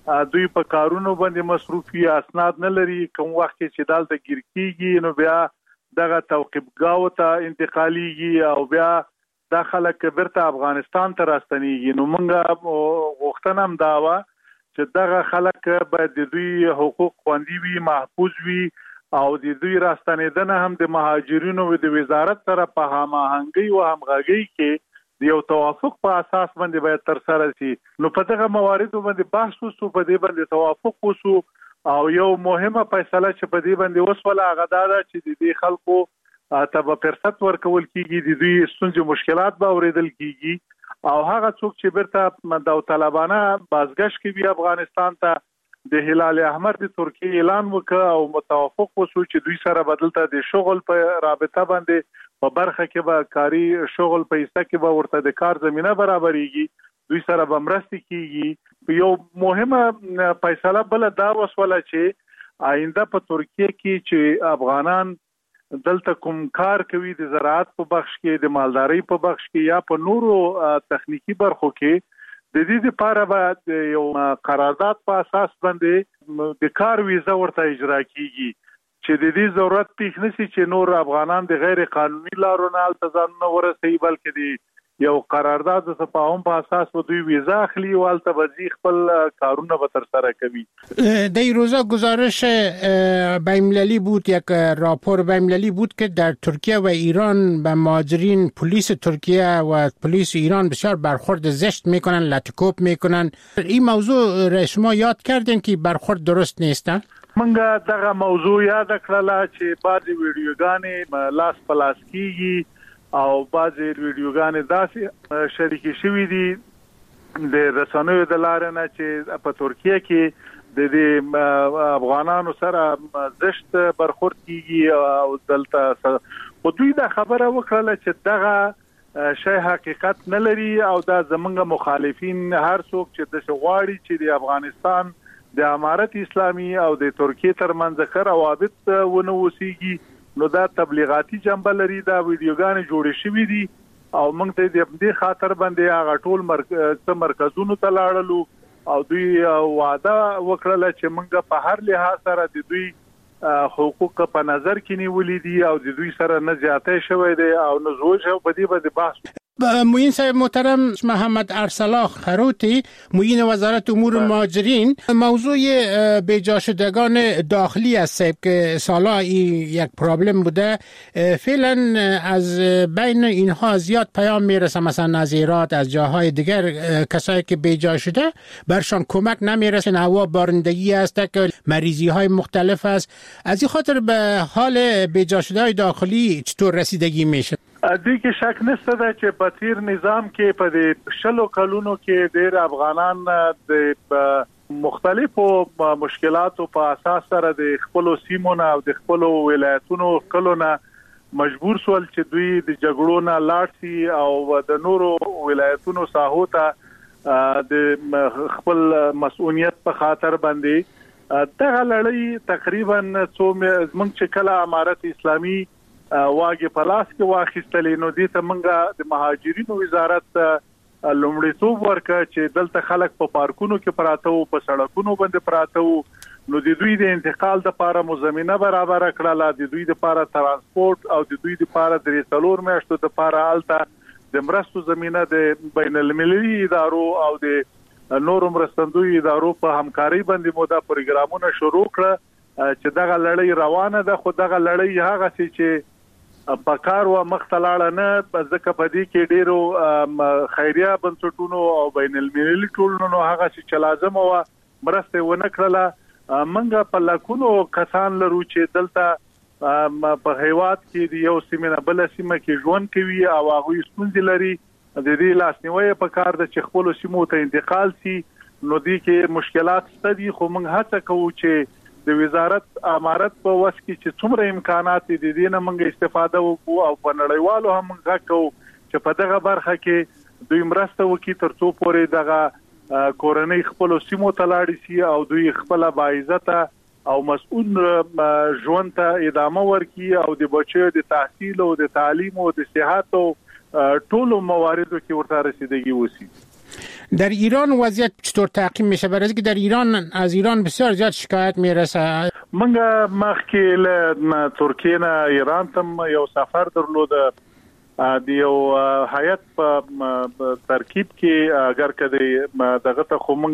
دوی په کارونو باندې مصروفي اسناد نه لري. کوم وخت چې دالته ګیر کیږي نو بیا دغه توقیفګاو ته انتقالیږي او بیا دا خلک بیرته افغانستان ته راستنیږي. نو موږ غوښتنه هم دا وه چې دغه خلک باید د دوی حقوق خوندي وي، محفوظ وي او د دوی راستنېدنه هم د مهاجرینو د وزارت سره په هماهنګۍ او همغږۍ کې د یو توافق په اساس باندې باید ترسره شي. نو په دغه مواردو باندې بحث وشو، په دې باندې توافق وشو او یو مهمه فیصله چې په دې باندې وسوله هغه دا ده چې د دې خلکو ته به فرصت ورکول کیږي، د دوی ستونزې مشکلات به اورېدل کیږي او هغه څوک چې بیرته داوطلبانه بازگشت کوي افغانستان ته د هلال احمر د ترکیې اعلان وکړ او متوافق وشو چې دوی سره بدلته د شغل په رابطه باندې په برخه کې به کاری شغل په حصہ کې به ورته د کار زمينه برابرېږي، دوی سره به مرستې کیږي. یو مهمه فیصله بل دا وسوله چې آینده په ترکیه کې چې افغانان دلته کوم کار کوي د زراعت په بخش کې، د مالدارۍ په بخش کې یا په نورو تخنیکی برخو کې، د دې لپاره به یو قرارداد په اساس باندې د کار ویزه ورته اجرا کیږي چې د دې ضرورت پیښ نشي چې نور افغانان د غیر قانوني لارو نه التزام ورسي، بلکې د یو قرارداد د تفاهم په اساس و دوی ویزا اخلي و البته وزي خپل کارونه به تر سره کوي. در این روزا گزارش بین‌المللی بود، یک راپور بین‌المللی بود که در ترکیه و ایران به مهاجرین پلیس ترکیه و پلیس ایران بسیار برخورد زشت میکنن، لطکوب میکنن. این موضوع را شما یاد کردین که برخورد درست نیست؟ منګه دغه موضوع یاد کړله چې بعضی ویډیوګانې لاس پلاس کیږي او بعضی ویډیوګانې داسې شریکې شوي دي د رسنیو د لارې نه چې په ترکیه کې د افغانانو سره زشت برخورد کیږي او دلته خو دوی دا خبره وکړله چې دغه شی حقیقت نه لري او دا زمونږ مخالفین هر څوک چې د غواړي چې د افغانستان د امارت اسلامي او د ترکیه ترمنځ ښه روابط ونه اوسېږي نو دا تبلیغاتي جنبه لري. دا ویډیوګانې جوړې شوې دي او موږ ته د دې خاطر باندې هغه ټول مرکزونو ته لاړلو او دوی وعده وکړله چې موږ په هر لحاظ سره د دوی حقوق په نظر کې نیولې دي او د دوی سره نه زیاتې شوی دی او نه زوج په دې باندې بحث. معین صاحب محترم محمد ارسلا خروتی معین وزارت امور مهاجرین، موضوع بیجا شدگان داخلی است که سالا یک پرابلم بوده. فعلا از بین اینها زیاد پیام میرسه، مثلا از ایران از جاهای دیگر کسایی که بیجا شده برشان کمک نمیرسه، هوا بارندگی است که مریضی های مختلف است. از این خاطر به حال بیجا شده های داخلی چطور رسیدگی میشه؟ دې کې شک نشته ده چې په تیر نظام کې په دې شلو کلونو کې ډېر افغانان د مختلفو مشکلاتو په اساس سره د خپل سیمو نه او د خپل ولایتونو کلونه مجبور سول چې دوی د جګړو نه لاړ شي او د نورو ولایتونو ساحو ته د خپل مسؤلیت په خاطر باندې دغه لړۍ تقریبا زمونږ چې کله امارت اسلامي واګه پلاس کې واخیستلې نو دې ته منګه د مهاجرینو وزارت لومړیتوب ورکړ چې دلته خلک په پارکونو کې پراته او په سړکونو باندې پراته نو د دوی د انتقال لپاره مزمنه برابر کړل، د دوی لپاره ترانسپورت او د دوی لپاره د ریسلور میاشتو لپاره الته د مرستو زمينه د بین المللي ادارو او د نورو مرستندوی ادارو په همکاري باندې مودا پروګرامونه شروع کړ چې دغه لړۍ روانه ده. خو دغه لړۍ هغه چې پکار و مختلاړه نه ځکه په دې کې ډیرو خیریه بنسټونو او بین المللي ټولنو هغه چې لازم و مرسته ونه کړله. منګه په لکونو کسان لرو چې دلته په هیواد کې د یو سیمه بل سیمه کې ژوند کوي او هغه ستونزې لري، د دې لاسنیوي په کار د چې خپل سیمو ته انتقال شي نو دې کې مشکلات ستدي. خو موږ هڅه کوو چې د وزارت امارت په وس کې چې څومره امکانات دي د دې نه موږ استفاده وکړو او په نړیوالو هم موږ کوو چې په دغه برخه کې دوی مرسته وکړي ترڅو پورې دغه کورنۍ خپل سیمو ته لاړ شي او دوی خپل باعزت او مسؤل ژوند ته ادامه ورکړي او د بچو د تحصیل او د تعلیم او د صحت او ټولو مواردو کې ورته رسیدګي وشي. در ایران وضعیت چطور تعقیب میشه؟ برای اینکه در ایران از ایران بسیار زیاد شکایت میرسه. منګه مخکې له ترکیه نه ایران ته یو سفر درلوده د یو هیئت په ترکیب کې اگر کدی دغه ته خو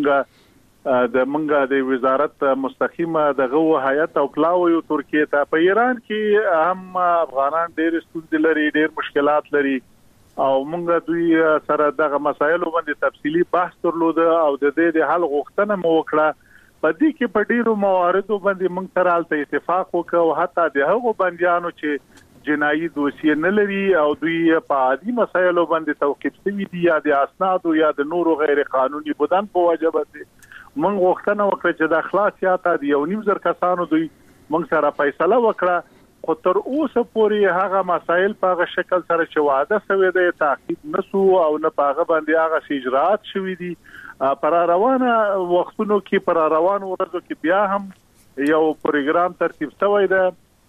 منګه د وزارت مستقیمه دغه هیئت او پلاو یو ترکیه ته په ایران کې هم افغانان ډېر ستونزې لري، ډېر مشکلات لري او موږ دوی سره دغه مسایل باندې تفصیلی بحث درلوده او د دې د حل غوښتنه مو وکړه. په دې کې په ډیرو مواردو باندې موږ سره الته اتفاق وکړ او حتی د هغو بندیانو چې جنایي دوسیه نه لري او دوی په عادي مسایلو باندې توقیف شوي دي یا د اسنادو یا د نورو غیر قانوني بدن په وجه باندې موږ غوښتنه وکړه چې د خلاصیات د 1.5 کسانو دوی موږ سره فیصله وکړه. خو تر اوسه پورې هغه مسایل په هغه شکل سره چې وعده شوی دی تعقیب نشو او نه په هغه باندې هغه اجرات شوی دي. پر روانه وختونو کې پر روان ورځو کې بیا هم یو پروګرام ترتیب شوی دی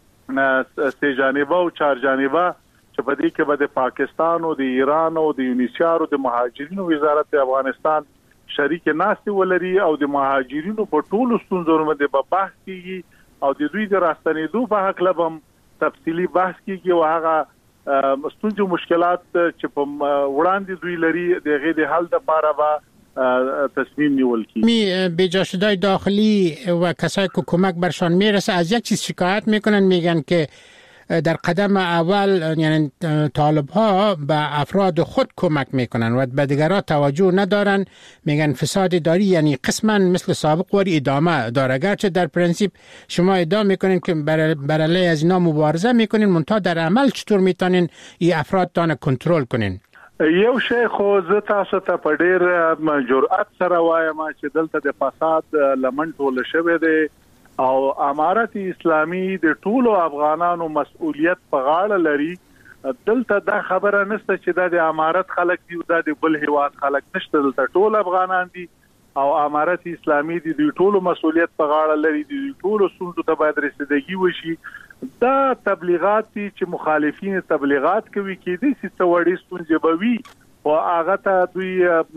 سه جانبه او چار جانبه چې په دې کې به د پاکستان او د ایران او د یونیسیار او د مهاجرینو وزارت افغانستان شریک ناستي ولري او د مهاجرینو په ټولو ستونزو باندې به بحث کیږي او د دوی د راستنېدو په حق لبم تفصیلی بحث کیږي او هغه ستونزو مشکلات چې په وړاندې دوی لري دغه د حل لپاره به تصمیم نیول کی. بی‌جاشدای داخلی و کسایی که کمک برشان میرسه از یک چیز شکایت میکنن، میگن که در قدم اول یعنی طالب ها به افراد خود کمک میکنن و به دیگران توجه ندارن، میگن فساد داری یعنی قسما مثل سابق وری ادامه داره. گرچه در پرنسیپ شما ادعا میکنین که بر علیه از اینا مبارزه میکنین، منتها در عمل چطور میتونین این افراد تان کنترل کنین؟ یو شی خو زه تاسو ته په ډېر جرأت سره وایم چې دلته د فساد لمن ټول شوی دی او امارت اسلامي د ټولو افغانانو مسؤلیت په غاړه لري. دلته دا خبره نشته چې د امارت خلک دی او د بل هیواد خلک نشته، دلته ټول افغانان دي او امارت اسلامي دي د ټولو مسؤلیت په غاړه لري، د ټولو ستونزو ته باید رسیدګي وشي. دا تبلیغات دي چې مخالفین تبلیغات کوي کې دي چې څوړې ستونزې به وي او هغه ته دوی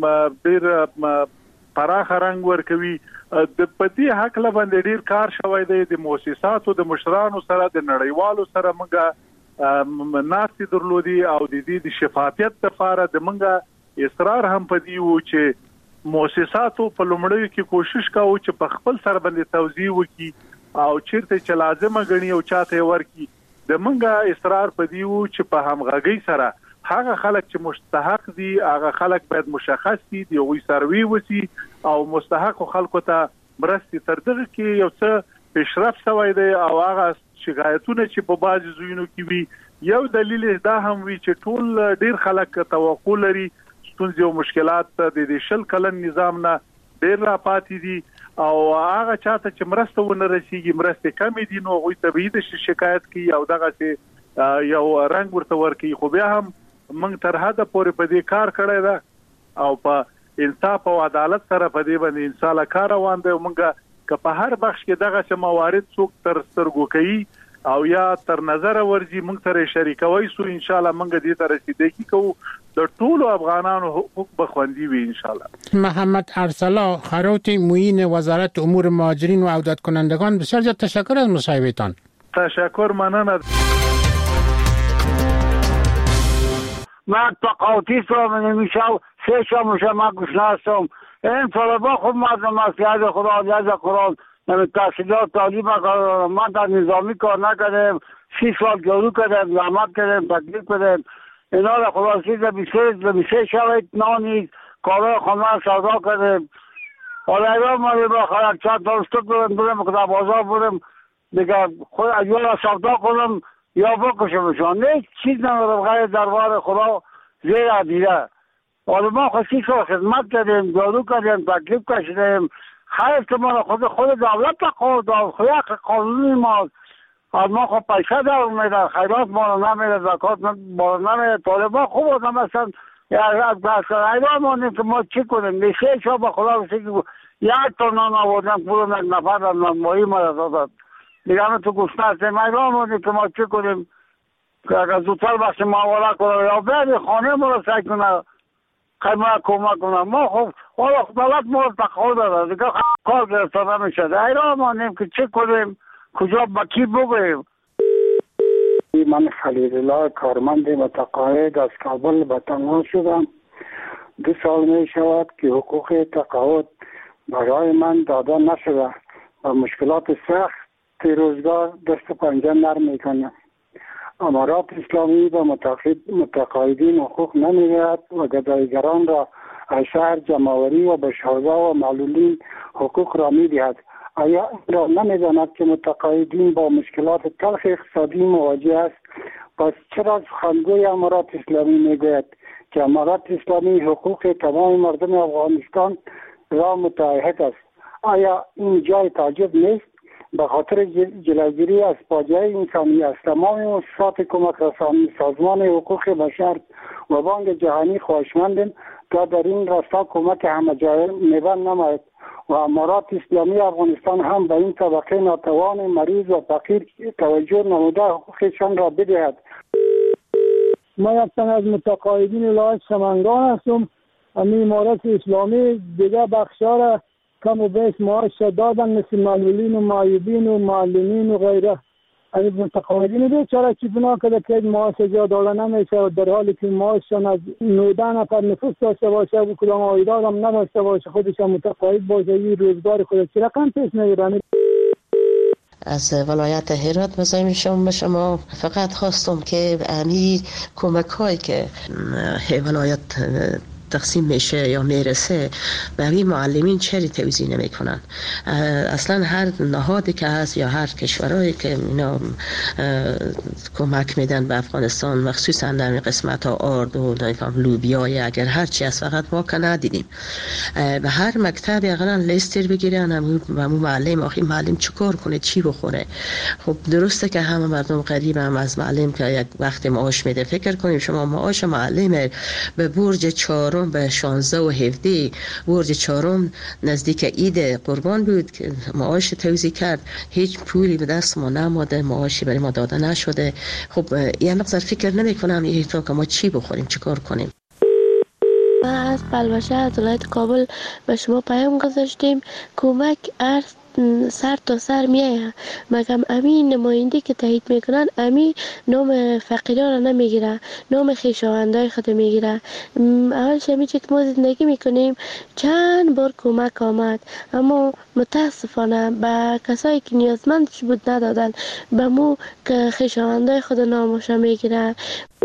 ډېر پراخ رنګ ورکوي. د پدې حق لباندې ډېر کار شوی دی، د مؤسساتو د مشرانو سره د نړیوالو سره موږ ناستې درلودي او د دې د شفافیت لپاره د موږ اصرار هم پدې وو چې مؤسساتو په لومړیو کې کوشش کاوه چې په خپل سر باندې توزیع وکړي او چیرته چې لازمه غني او چاته ورکی. د منګه اصرار پدې وو چې په همغږي سره هغه خلک چې مستحق دي هغه خلک باید مشخص دي، دی وی سروي وسی او مستحق خلکو ته مرستي تر دغه کې یو څه پیشرفت شوی دی او هغه شکایتونه چې په بعض زوینو کې وي یو دلیل دا هم وی چې ټول ډیر خلک توقع لري ستونزې او مشکلات د شل کلن نظام نه ډیر را پاتې دي او هغه چاته چې مرسته ونه رسیږي مرسته کمې دي نو غوي طبيعي د شکایت کوي او دغه چې یو رنگ ورته ورکي. خو بیا هم موږ تر حده پورې په دې کار کړی دا او په انصاف او عدالت سره په دې باندې ان شاء الله کار روان دی. موږ که په هر بخش کې دغه چې موارد څوک تر سترګو کوي او یا تر نظر ورځي موږ سره شریکوي سو ان شاء الله موږ دې ته رسیدګي کوو د ټولو افغانانو حقوق به خوندي وي ان شاء الله. محمد ارسلا خروتی معین وزارت امور مهاجرین و عودت کنندگان، بسیار زیاد تشکر از مصاحبهتان. تشکر، مننه. من تقاطی سام نمیشم سه شاموشه من گشنستم این طلبا خود مردم است یاد خدا یاد قرآن تحصیلات تعلیم من در نظامی کار نکردم 6 سال جارو کردم زحمت کردم تکلیف کردم اینا را خلاصی به شوید نانید کارای خانه سودا کردم حالا ایران ما با خرک چند تا استد برم کدام بازار برم دیگه خود یا را سودا کنم یا بکشمشان نه چیز ندارم غیر دربار خدا زیر عدیده. حالا ما خود سال خدمت کردیم جارو کردیم تکلیف کشیدیم خیلی که ما خود دولت خود خیلی قانونی ماست ما خود پیسه در میدن خیرات ما رو نمیده زکات ما رو نمیده طالبان خوب آدم هستن ایران مانیم که ما چی کنیم میشه شما با خدا بسید یک تا نان آوردن پولم یک نفر در مایی ما رو دادن دیگه همه تو گفته هستیم ایران مانیم که ما چی کنیم که اگر زودتر بخش معاوله کنه یا باید خانه ما رو سعی کنه ما کمک کنم. ما خب حالا دولت ما تقاضا داره دیگه کار گرفتن نمیشه. ایران مانیم که چه کنیم، کجا با کی بگوییم. من خلیل الله کارمند متقاعد از کابل به تماس شدم. 2 سال می شود که حقوق تقاعد برای من داده نشده و مشکلات سخت روزگار دست و پنجه نرم میکنه. امارات اسلامی به متقاعدین حقوق نمیدهد و گدایگران را از شهر جمع‌آوری و به شهدا و معلولین حقوق را میدهد. آیا این را نمیداند که متقاعدین با مشکلات تلخ اقتصادی مواجه است؟ پس چرا سخنگوی امارات اسلامی میگوید که امارات اسلامی حقوق تمام مردم افغانستان را متعهد است؟ آیا این جای تعجب نیست؟ به خاطر جلوگیری از فاجعه انسانی از تمام مؤسسات کمک رسانی، سازمان حقوق بشر و بانک جهانی خواهشمندیم تا در این راستا کمک همه جای میبند نماید و امارات اسلامی افغانستان هم به این طبقه ناتوان، مریض و فقیر توجه نموده حقوقشان را بدهد. ما یک تن از متقاعدین ولایت سمنگان هستم. امارات اسلامی دیگه بخشا را کم و بیش معاش دادن، مثل معلولین و معیوبین و معلمین و غیره. از متقاعدین بیچاره چی بنا کرده که معاش جا داده نمیشه و در حالی که معاششان از 19 نفر نفوس داشته باشه و کدام عایدات هم نداشته باشه، خودش هم متقاعد باشه، این روزگار خودش چی رقم پیش نگیرن. از ولایت هرات مزاحم شما فقط خواستم که امیر کمک هایی که ولایت تقسیم میشه یا میرسه برای معلمین چری توزیع نمیکنن. اصلا هر نهادی که هست یا هر کشورهایی که اینا کمک میدن به افغانستان، مخصوصا در قسمت ها آرد و لوبیای اگر هر چی از فقط ما که ندیدیم، به هر مکتب اقلا لیستر بگیرن و مو معلم آخی معلم چیکار کنه، چی بخوره. خب درسته که همه مردم قریب هم از معلم که یک وقت معاش میده. فکر کنیم شما معاش معلم به برج 4 به 16 و 17 برج 4 نزدیک عید قربان بود که معاش توزیع کرد، هیچ پولی به دست ما نماده، معاشی برای ما داده نشده. خب یه مقدار فکر نمی کنم یه تا که ما چی بخوریم، چی کار کنیم. ما از بلوشه از ولایت کابل به شما پیام گذاشتیم، کمک ارز سر تا سر میایه، مگم امی نماینده که تایید میکنن امی نام فقیران را نمیگیره، نام خویشاوندای خود میگیره. اول شمی که ما زندگی میکنیم چند بار کمک آمد، اما متاسفانه به کسایی که نیازمندش بود ندادن، به مو که خویشاوندای خود نامش میگیره.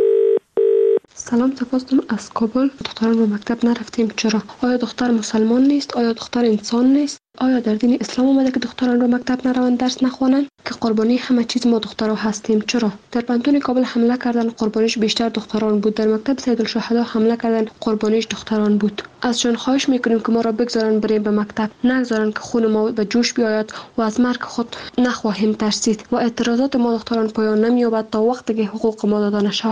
سلام، تپاستم از کابل. دختران به مکتب نرفتیم، چرا؟ آیا دختر مسلمان نیست؟ آیا دختر انسان نیست؟ آیا در دین اسلام اومده که دختران به مکتب نروند، درس نخوانند؟ که قربانی همه چیز ما دخترها هستیم، چرا؟ در پانتون کابل حمله کردن، قربانیش بیشتر دختران بود. در مکتب سیدالشهدا حمله کردن، قربانیش دختران بود. ازشان خواهش میکنیم که ما را بگذارن بریم به مکتب، نگذارن که خون ما به جوش بیاید و از مرگ خود نخواهیم ترسید و اعتراضات ما دختران پایان نمییابد تا وقتی که حقوق ما داده نشود.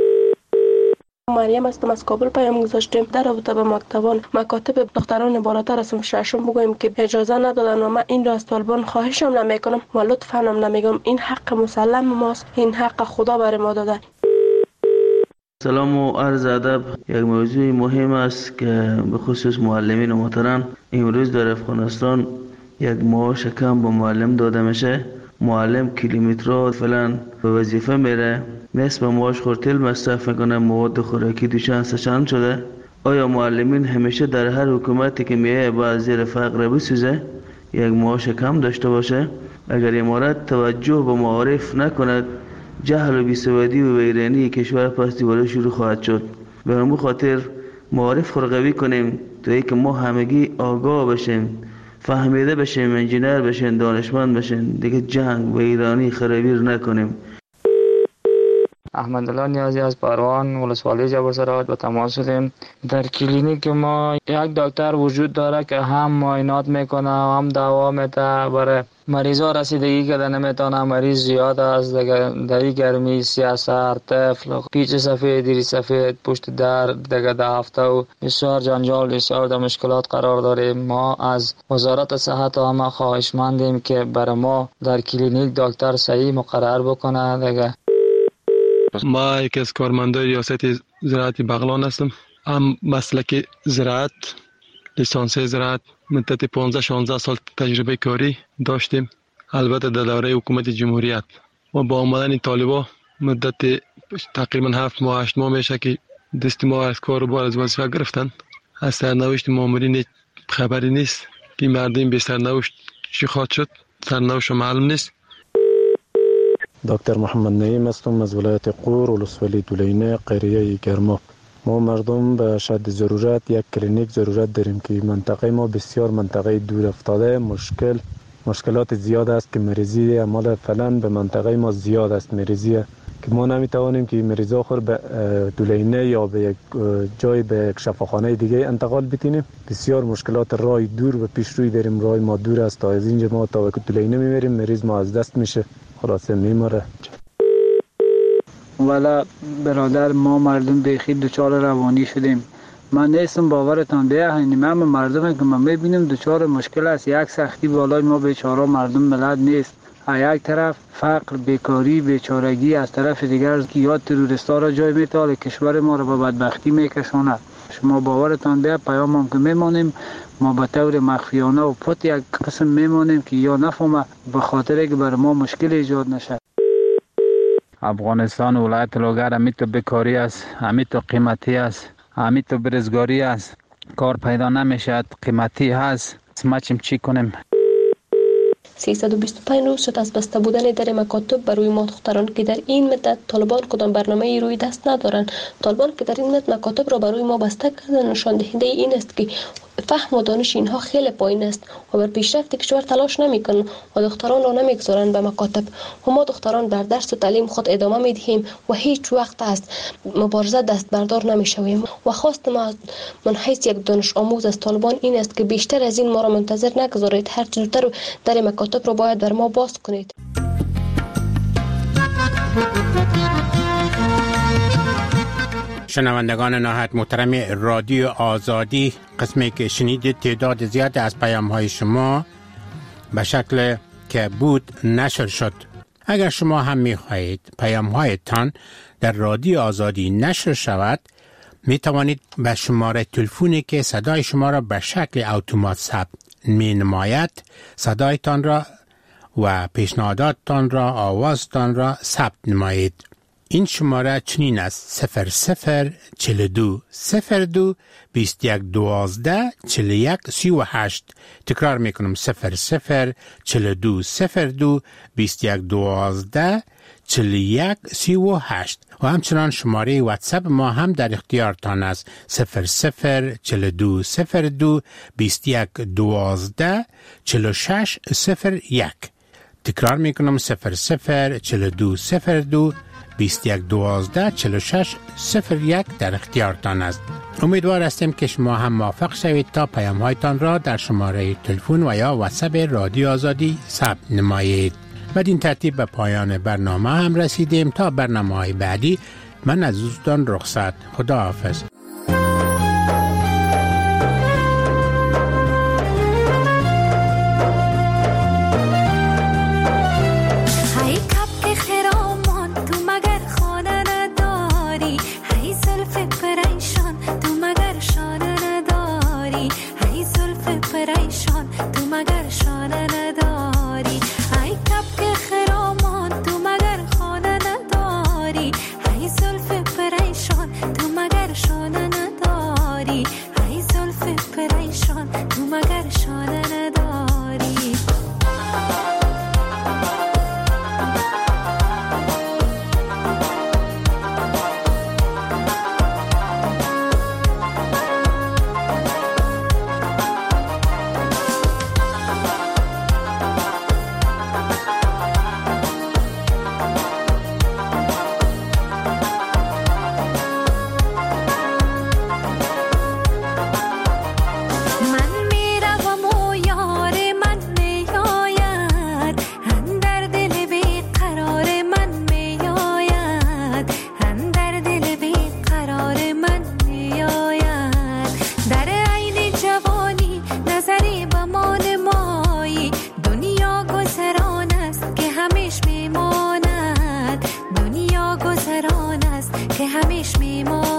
مریم هستم، از کابل پیام گذاشتیم در رابطه به مکاتب دختران بالاتر از ششم بگویم که اجازه ندادن و من این را از طالبان خواهشم نمیکنم و لطفاً هم نمیگم. این حق مسلم ماست، این حق خدا برای ما داده. سلام و عرض ادب. یک موضوع مهم است که به خصوص معلمین محترم، امروز در افغانستان یک معاش کم به معلم داده میشه. معلم کیلومترها فعلا به وظیفه میره، نصف معاش خورتل مصرف میکنه، مواد خوراکی دوچند سه‌چند شده. آیا معلمین همیشه در هر حکومتی که میایه باید زیر فقر بسوزه، یک معاش کم داشته باشه؟ اگر امارات توجه به معارف نکند، جهل و بیسوادی و ویرانی کشور پس دیواره شروع خواهد شد. به همون خاطر معارف خرقوی کنیم تا اینکه ما همگی آگاه بشیم، فهمیده بشیم، انجینر بشیم، دانشمند بشیم، دیگه جنگ و ایرانی خرابی رو نکنیم. احمدالله نیازی از پروان ولسوالی جبرسرات به تماس شدیم. در کلینیک ما یک دکتر وجود داره که هم معاینات میکنه و هم دوا میده. برای مریضا رسیدگی که نمیتونه، مریض زیاد است در گرمی، سیاسر، طفل، پیچ سفید، دیری سفید، پشت در دیگه ده هفته و بسیار جنجال، بسیار در مشکلات قرار داریم. ما از وزارت صحت و همه خواهشمندیم که برای ما در کلینیک دکتر صحیح مقرر بکنه دیگه. ما یکی از کارمندای ریاست زراعت بغلان هستم. هم مسلک زراعت، لیسانس زراعت، مدت 15-16 سال تجربه کاری داشتیم. البته در دوره حکومت جمهوریت و با آمدن طالبا مدت تقریبا 7 ماه 8 ماه میشه که دست ما از کار و بار از وظیفه گرفتن. از سرنوشت مامورین خبری نیست که مردم به سرنوشت چی خواهد شد، سرنوشت معلوم نیست. دکتر محمد نعیم هستم از ولایت قور ولسوالی دولینه قریه گرما. ما مردم به شدت ضرورت یک کلینیک ضرورت داریم که منطقه ما بسیار منطقه دور افتاده، مشکلات زیاد است که مریضی عمل فعلا به منطقه ما زیاد است مریضی که ما نمیتوانیم که مریض آخر به دولینه یا به یک جای به یک شفاخانه دیگه انتقال بتینیم. بسیار مشکلات راه دور و پیش روی داریم، راه ما دور است تا از اینجا ما تا دولینه میبریم مریض ما از دست میشه، خلاصه میمره. ولی برادر ما مردم بخیر دچار روانی شدیم. من نیستم باورتان بیاین، من مردم که من میبینم دچار مشکل است، یک سختی بالای ما بیچاره مردم ملت نیست. یک طرف فقر، بیکاری، بیچارگی، از طرف دیگر یا تروریستا را جای میتاله کشور ما را به بدبختی میکشاند. شما باورتان بیا پیامم که میمانیم ما به طور مخفیانه و پت یک قسم میمانیم که یا نفهمه به خاطر که بر ما مشکل ایجاد نشه. افغانستان ولایت لوگر همی تو بیکاری است، همی تو قیمتی است، همی تو برزگاری است، کار پیدا نمیشد، قیمتی هست. ما چی کنیم؟ 325 روز شد از بسته بودن در مکاتب برای ما دختران که در این مدت طالبان کدام برنامه روی دست ندارند. طالبان که در این مدت مکاتب را برای ما بسته کردن نشان دهنده این است که فهم و دانش اینها خیلی پایین است و بر پیشرفت کشور تلاش نمیکنند و دختران را نمیگذارند به مکاتب. و ما دختران در درس و تعلیم خود ادامه میدهیم و هیچ وقت از مبارزه دست بردار نمیشویم. و خواست ما من حیث یک دانش آموز از طالبان این است که بیشتر از این ما را منتظر نگذارید، هر چه زودتر در مکاتب را باید بر ما باز کنید. شنوندگان نهایت محترم رادیو آزادی، قسمی که شنیدید تعداد زیاد از پیام‌های شما به شکل که بود نشر شد. اگر شما هم می‌خواهید پیام‌هایتان در رادیو آزادی نشر شود، می توانید به شماره تلفنی که صدای شما را به شکل اتومات ثبت می‌نماید صدایتان را و پیشنهاداتتان را، آوازتان را ثبت نمایید. این شماره چنین است: 0042 02 21 12 41 38. تکرار میکنم: 0042 02 21 12 41 38. و همچنان شماره واتساپ ما هم در اختیارتان است: 0042 02 21 12 46 01. تکرار میکنم: 0042 02 21 12 46 01 در اختیارتان است. امیدوار هستیم که شما هم موفق شوید تا پیام‌هایتان را در شماره تلفن و یا واتساپ رادیو آزادی ثبت نمایید. بدین ترتیب به پایان برنامه هم رسیدیم. تا برنامه‌های بعدی من از دوستان رخصت. خدا حافظ. همیش میماند.